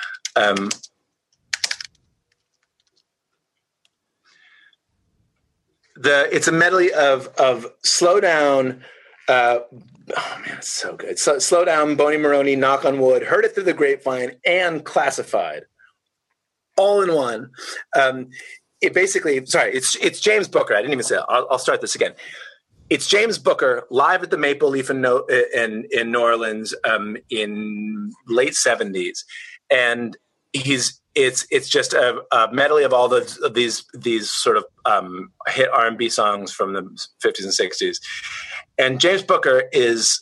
It's a medley of Slow Down. Oh man, it's so good. So, Slow Down, Boney Maroney, Knock on Wood, Heard It Through the Grapevine, and Classified, all in one. It's James Booker. I didn't even say it. I'll start this again. it's James Booker live at the Maple Leaf in New Orleans in late 70s, and it's just a medley of all these sort of hit R&B songs from the 50s and 60s. And James Booker he's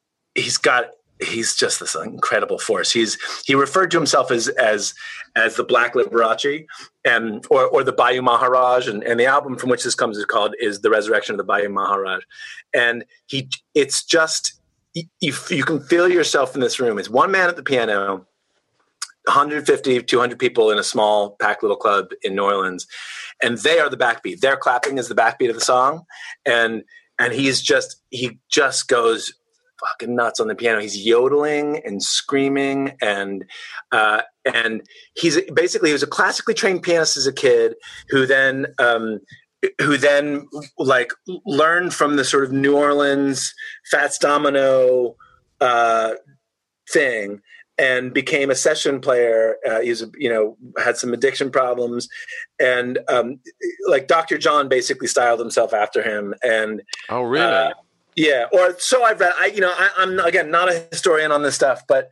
just this incredible force. He referred to himself as the Black Liberace or the Bayou Maharaj, and the album from which this comes is The Resurrection of the Bayou Maharaj. And it's just you can feel yourself in this room. It's one man at the piano, 150, 200 people in a small packed little club in New Orleans, and they are the backbeat. Their clapping is the backbeat of the song, and he just goes fucking nuts on the piano. He's yodeling and screaming, and he was a classically trained pianist as a kid who then like learned from the sort of New Orleans Fats Domino thing and became a session player. He's had some addiction problems, and like Dr. John basically styled himself after him. And oh, really? Yeah, or so I've read. I'm again not a historian on this stuff, but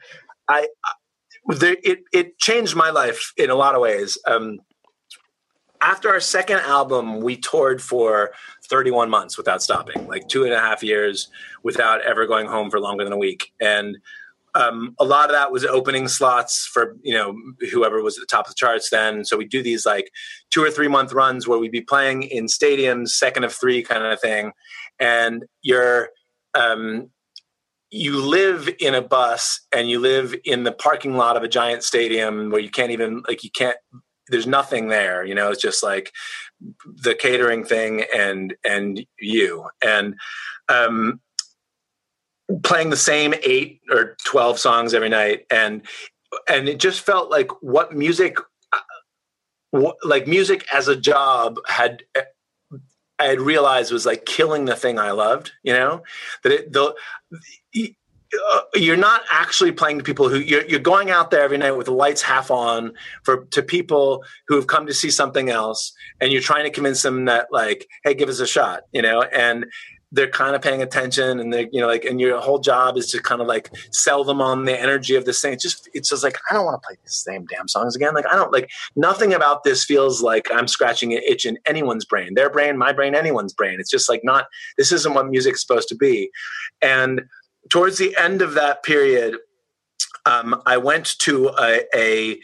it changed my life in a lot of ways. After our second album, we toured for 31 months without stopping, like 2.5 years without ever going home for longer than a week. And a lot of that was opening slots for, whoever was at the top of the charts then. So we do these like 2 or 3 month runs where we'd be playing in stadiums, second of three kind of thing. And you live in a bus and you live in the parking lot of a giant stadium where you can't even there's nothing there, it's just like the catering thing and you, and playing the same 8 or 12 songs every night. And it just felt like what music as a job I had realized was like killing the thing I loved, you're not actually playing to people who you're going out there every night with the lights half on to people who have come to see something else. And you're trying to convince them that like, hey, give us a shot, and they're kind of paying attention, and they're, and your whole job is to kind of like sell them on the energy of this thing. It's just like, I don't want to play the same damn songs again. Like, I don't nothing about this feels like I'm scratching an itch in anyone's brain, their brain, my brain, anyone's brain. It's just like this isn't what music's supposed to be. And towards the end of that period, I went to a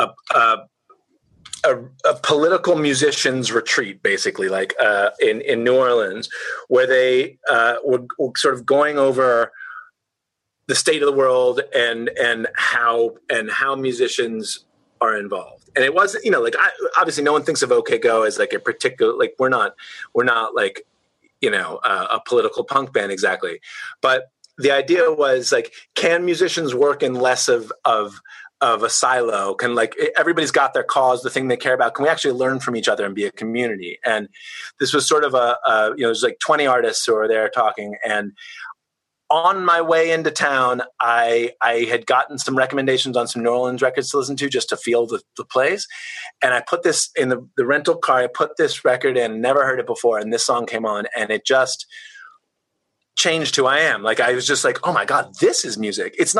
political musicians retreat, basically, like in New Orleans, where they were sort of going over the state of the world and how musicians are involved. And it wasn't, obviously no one thinks of OK Go as like a particular, like we're not like, a political punk band exactly. But the idea was like, can musicians work in less of a silo? Can like everybody's got their cause, the thing they care about. Can we actually learn from each other and be a community? And this was sort of there's like 20 artists who are there talking. And on my way into town, I had gotten some recommendations on some New Orleans records to listen to just to feel the place. And I put this in the rental car. I put this record in, never heard it before. And this song came on, and it just changed who I am. Like, I was just like, oh my God, this is music. It's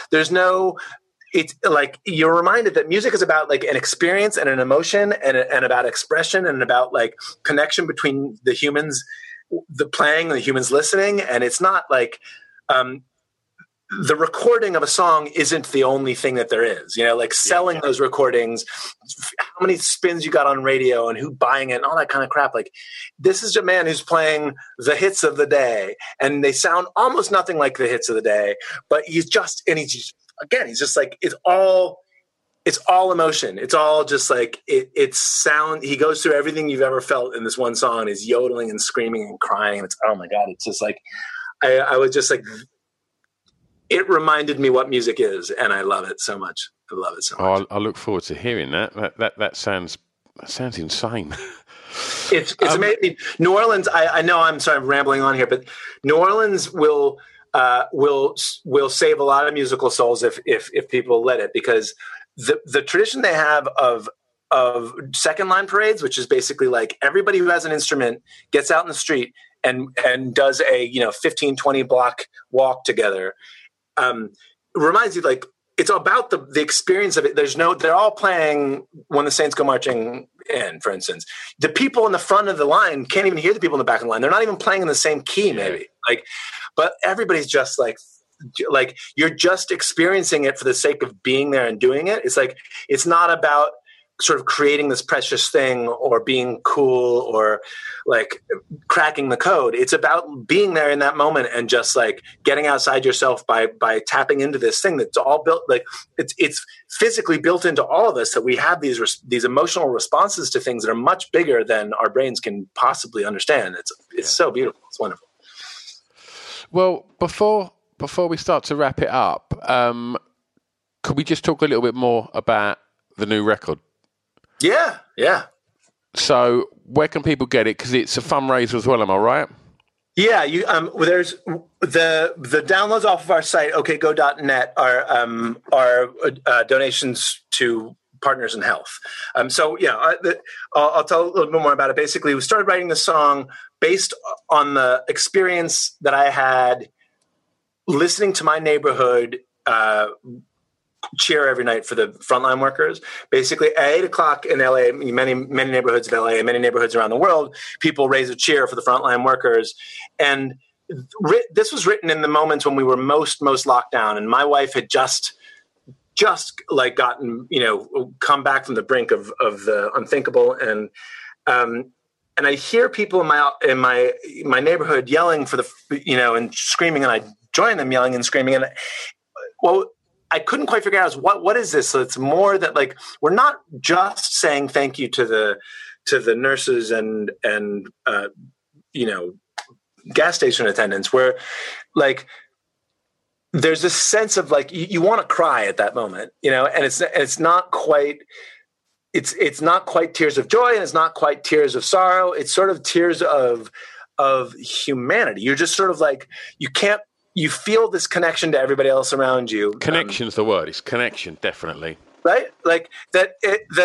like, you're reminded that music is about like an experience and an emotion and about expression and about like connection between the humans, the playing and the humans listening. And it's not like, the recording of a song isn't the only thing that there is, like selling those recordings, how many spins you got on radio and who buying it and all that kind of crap. Like, this is a man who's playing the hits of the day, and they sound almost nothing like the hits of the day, but he's just like, it's all emotion. It's all just like, it's sound. He goes through everything you've ever felt in this one song, and he's yodeling and screaming and crying. And it's, oh my God. It's just like, I was just like, it reminded me what music is, and I love it so much. I love it so much. I look forward to hearing that. That sounds insane. It's amazing. New Orleans, I know I'm sorry I'm rambling on here, but New Orleans will save a lot of musical souls if people let it, because the tradition they have of second line parades, which is basically like everybody who has an instrument gets out in the street and does a 15, 20 block walk together. Reminds you, like, it's about the experience of it. They're all playing When the Saints Go Marching In, for instance. The people in the front of the line can't even hear the people in the back of the line. They're not even playing in the same key, maybe. But everybody's just like you're just experiencing it for the sake of being there and doing it. It's like, it's not about sort of creating this precious thing or being cool or like cracking the code. It's about being there in that moment and just like getting outside yourself by tapping into this thing that's all built, like it's physically built into all of us, that we have these emotional responses to things that are much bigger than our brains can possibly understand. It's so beautiful. It's wonderful. Well, before we start to wrap it up, could we just talk a little bit more about the new record? Yeah. So where can people get it? Because it's a fundraiser as well, am I right? Yeah, there's the downloads off of our site, okgo.net, are donations to Partners in Health. I'll tell a little bit more about it. Basically, we started writing the song based on the experience that I had listening to my neighborhood cheer every night for the frontline workers. Basically, at 8 o'clock in LA, many neighborhoods of LA, many neighborhoods around the world, people raise a cheer for the frontline workers. And this was written in the moments when we were most locked down. And my wife had just like gotten, come back from the brink of the unthinkable. And I hear people in my neighborhood yelling for and screaming, and I join them yelling and screaming. And I couldn't quite figure out what is this? So it's more that, like, we're not just saying thank you to the nurses and gas station attendants. We're like, there's this sense of like you want to cry at that moment, and it's not quite tears of joy, and it's not quite tears of sorrow. It's sort of tears of humanity. You're just sort of like, you feel this connection to everybody else around you. Connection's the word. It's connection, definitely. Right? Like that.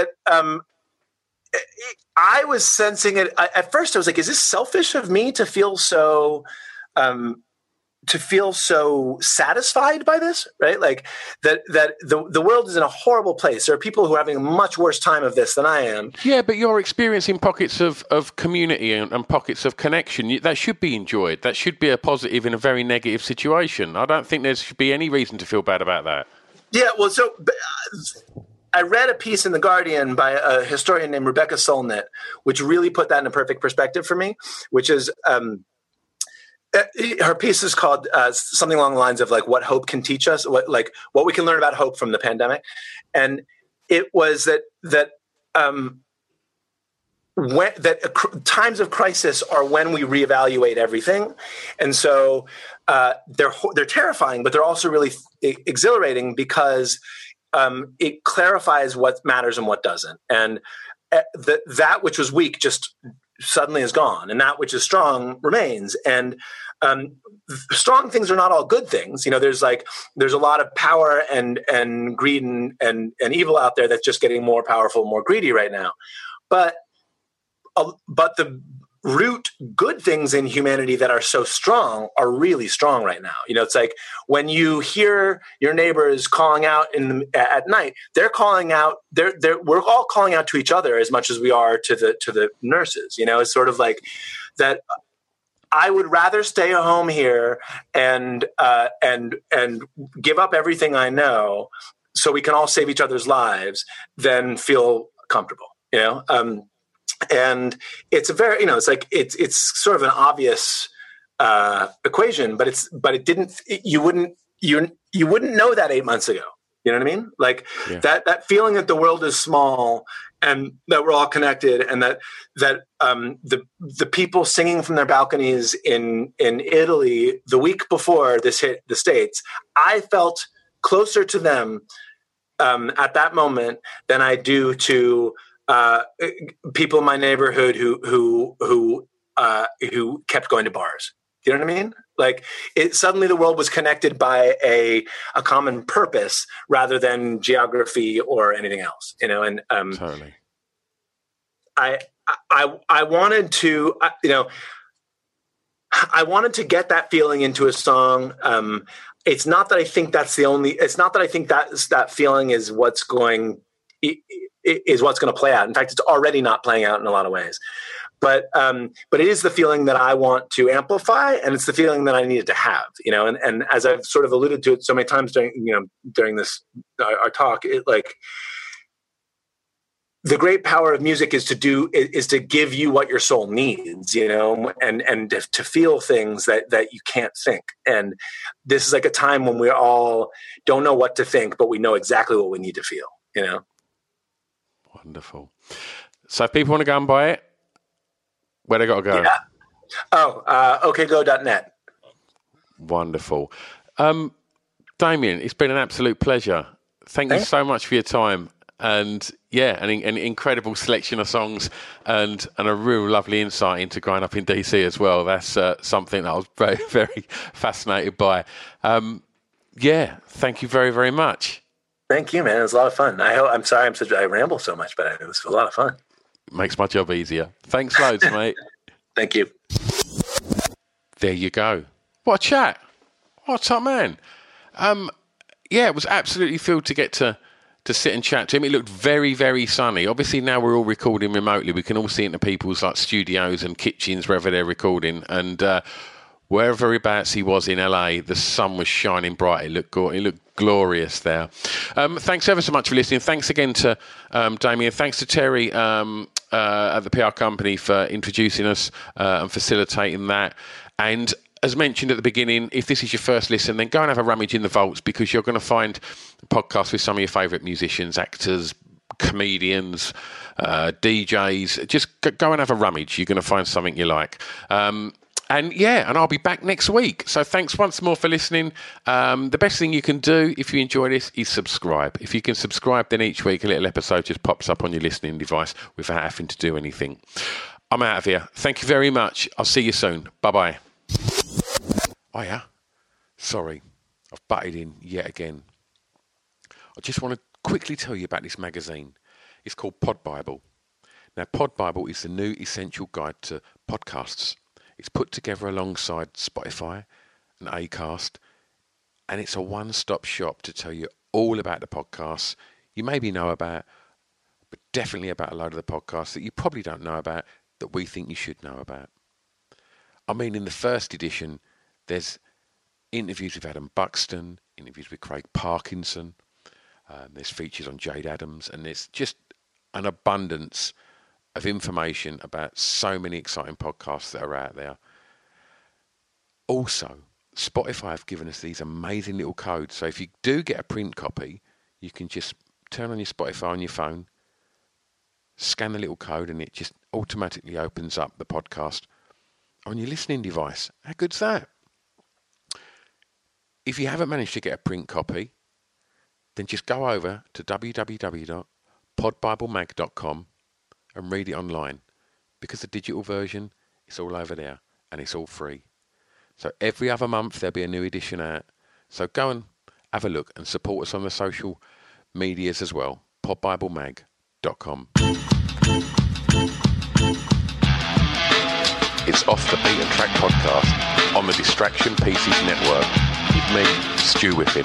I was sensing it at first. I was like, "Is this selfish of me to feel so satisfied by this?" Right? Like that the world is in a horrible place. There are people who are having a much worse time of this than I am. Yeah, but you're experiencing pockets of community and pockets of connection. That should be enjoyed. That should be a positive in a very negative situation. I don't think there should be any reason to feel bad about that. Yeah, well, so I read a piece in The Guardian by a historian named Rebecca Solnit, which really put that in a perfect perspective for me, which is her piece is called something along the lines of like what hope can teach us, what we can learn about hope from the pandemic. And it was that times of crisis are when we reevaluate everything. And so they're terrifying, but they're also really exhilarating because it clarifies what matters and what doesn't. And that which was weak just suddenly is gone, and that which is strong remains. And strong things are not all good things. There's a lot of power and greed and evil out there that's just getting more powerful, more greedy right now. But the root good things in humanity that are so strong are really strong right now. It's like when you hear your neighbors calling out at night, they're calling out. We're all calling out to each other as much as we are to the nurses. It's sort of like that. I would rather stay home here and give up everything I know so we can all save each other's lives than feel comfortable. And it's a very, it's sort of an obvious equation, but it didn't. You wouldn't know that 8 months ago. You know what I mean? Like that feeling that the world is small and that we're all connected, and that the people singing from their balconies in Italy the week before this hit the States, I felt closer to them at that moment than I do to people in my neighborhood who kept going to bars. You know what I mean? Like suddenly the world was connected by a common purpose rather than geography or anything else. And totally. I wanted to, I wanted to get that feeling into a song. It's not that I think it's not that I think that feeling is what's going to play out. In fact, it's already not playing out in a lot of ways. But it is the feeling that I want to amplify, and it's the feeling that I needed to have, and as I've sort of alluded to it so many times during this, our talk, the great power of music is to give you what your soul needs, and to feel things that you can't think. And this is like a time when we all don't know what to think, but we know exactly what we need to feel, Wonderful. So if people want to go and buy it, where they got to go? Yeah. okgo.net. Wonderful. Damien, it's been an absolute pleasure. Thank you so much for your time. And an incredible selection of songs and a real lovely insight into growing up in DC as well. That's something that I was very, very fascinated by. Thank you very, very much. Thank you, man. It was a lot of fun. I'm sorry I ramble so much, but it was a lot of fun. Makes my job easier. Thanks loads, mate. Thank you. There you go. What a chat. What's up, man? It was absolutely thrilled to get to sit and chat to him. It looked very, very sunny. Obviously, now we're all recording remotely. We can all see into people's studios and kitchens, wherever they're recording. And whereabouts he was in LA, the sun was shining bright. It looked glorious there. Thanks ever so much for listening. Thanks again to Damien. Thanks to Terry at the PR company for introducing us and facilitating that. And as mentioned at the beginning, if this is your first listen, then go and have a rummage in the vaults, because you're going to find podcasts with some of your favourite musicians, actors, comedians, DJs. Just go and have a rummage. You're going to find something you like. And I'll be back next week. So thanks once more for listening. The best thing you can do if you enjoy this is subscribe. If you can subscribe, then each week a little episode just pops up on your listening device without having to do anything. I'm out of here. Thank you very much. I'll see you soon. Bye-bye. Oh, yeah? Sorry. I've butted in yet again. I just want to quickly tell you about this magazine. It's called Pod Bible. Now, Pod Bible is the new essential guide to podcasts. It's put together alongside Spotify and Acast, and it's a one-stop shop to tell you all about the podcasts you maybe know about, but definitely about a load of the podcasts that you probably don't know about that we think you should know about. I mean, in the first edition, there's interviews with Adam Buxton, interviews with Craig Parkinson, there's features on Jade Adams, and there's just an abundance of information about so many exciting podcasts that are out there. Also, Spotify have given us these amazing little codes. So if you do get a print copy, you can just turn on your Spotify on your phone, scan the little code, and it just automatically opens up the podcast on your listening device. How good's that? If you haven't managed to get a print copy, then just go over to www.podbiblemag.com and read it online, because the digital version is all over there and it's all free. So every other month there'll be a new edition out. So go and have a look and support us on the social medias as well. podbiblemag.com. It's Off the Beaten Track podcast on the Distraction Pieces Network with me, Stu Whiffen.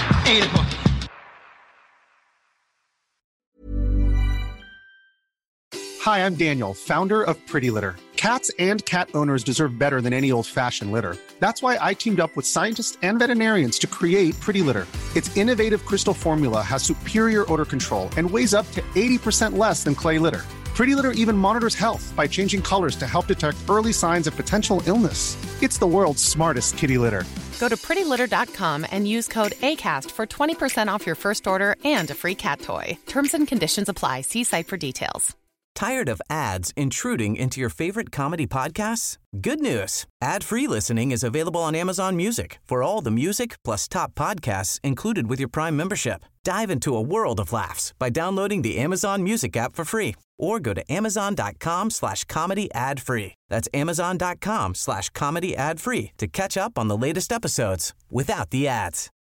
Hi, I'm Daniel, founder of Pretty Litter. Cats and cat owners deserve better than any old-fashioned litter. That's why I teamed up with scientists and veterinarians to create Pretty Litter. Its innovative crystal formula has superior odor control and weighs up to 80% less than clay litter. Pretty Litter even monitors health by changing colors to help detect early signs of potential illness. It's the world's smartest kitty litter. Go to prettylitter.com and use code ACAST for 20% off your first order and a free cat toy. Terms and conditions apply. See site for details. Tired of ads intruding into your favorite comedy podcasts? Good news. Ad-free listening is available on Amazon Music for all the music plus top podcasts included with your Prime membership. Dive into a world of laughs by downloading the Amazon Music app for free or go to amazon.com/comedy ad-free. That's amazon.com/comedy ad-free to catch up on the latest episodes without the ads.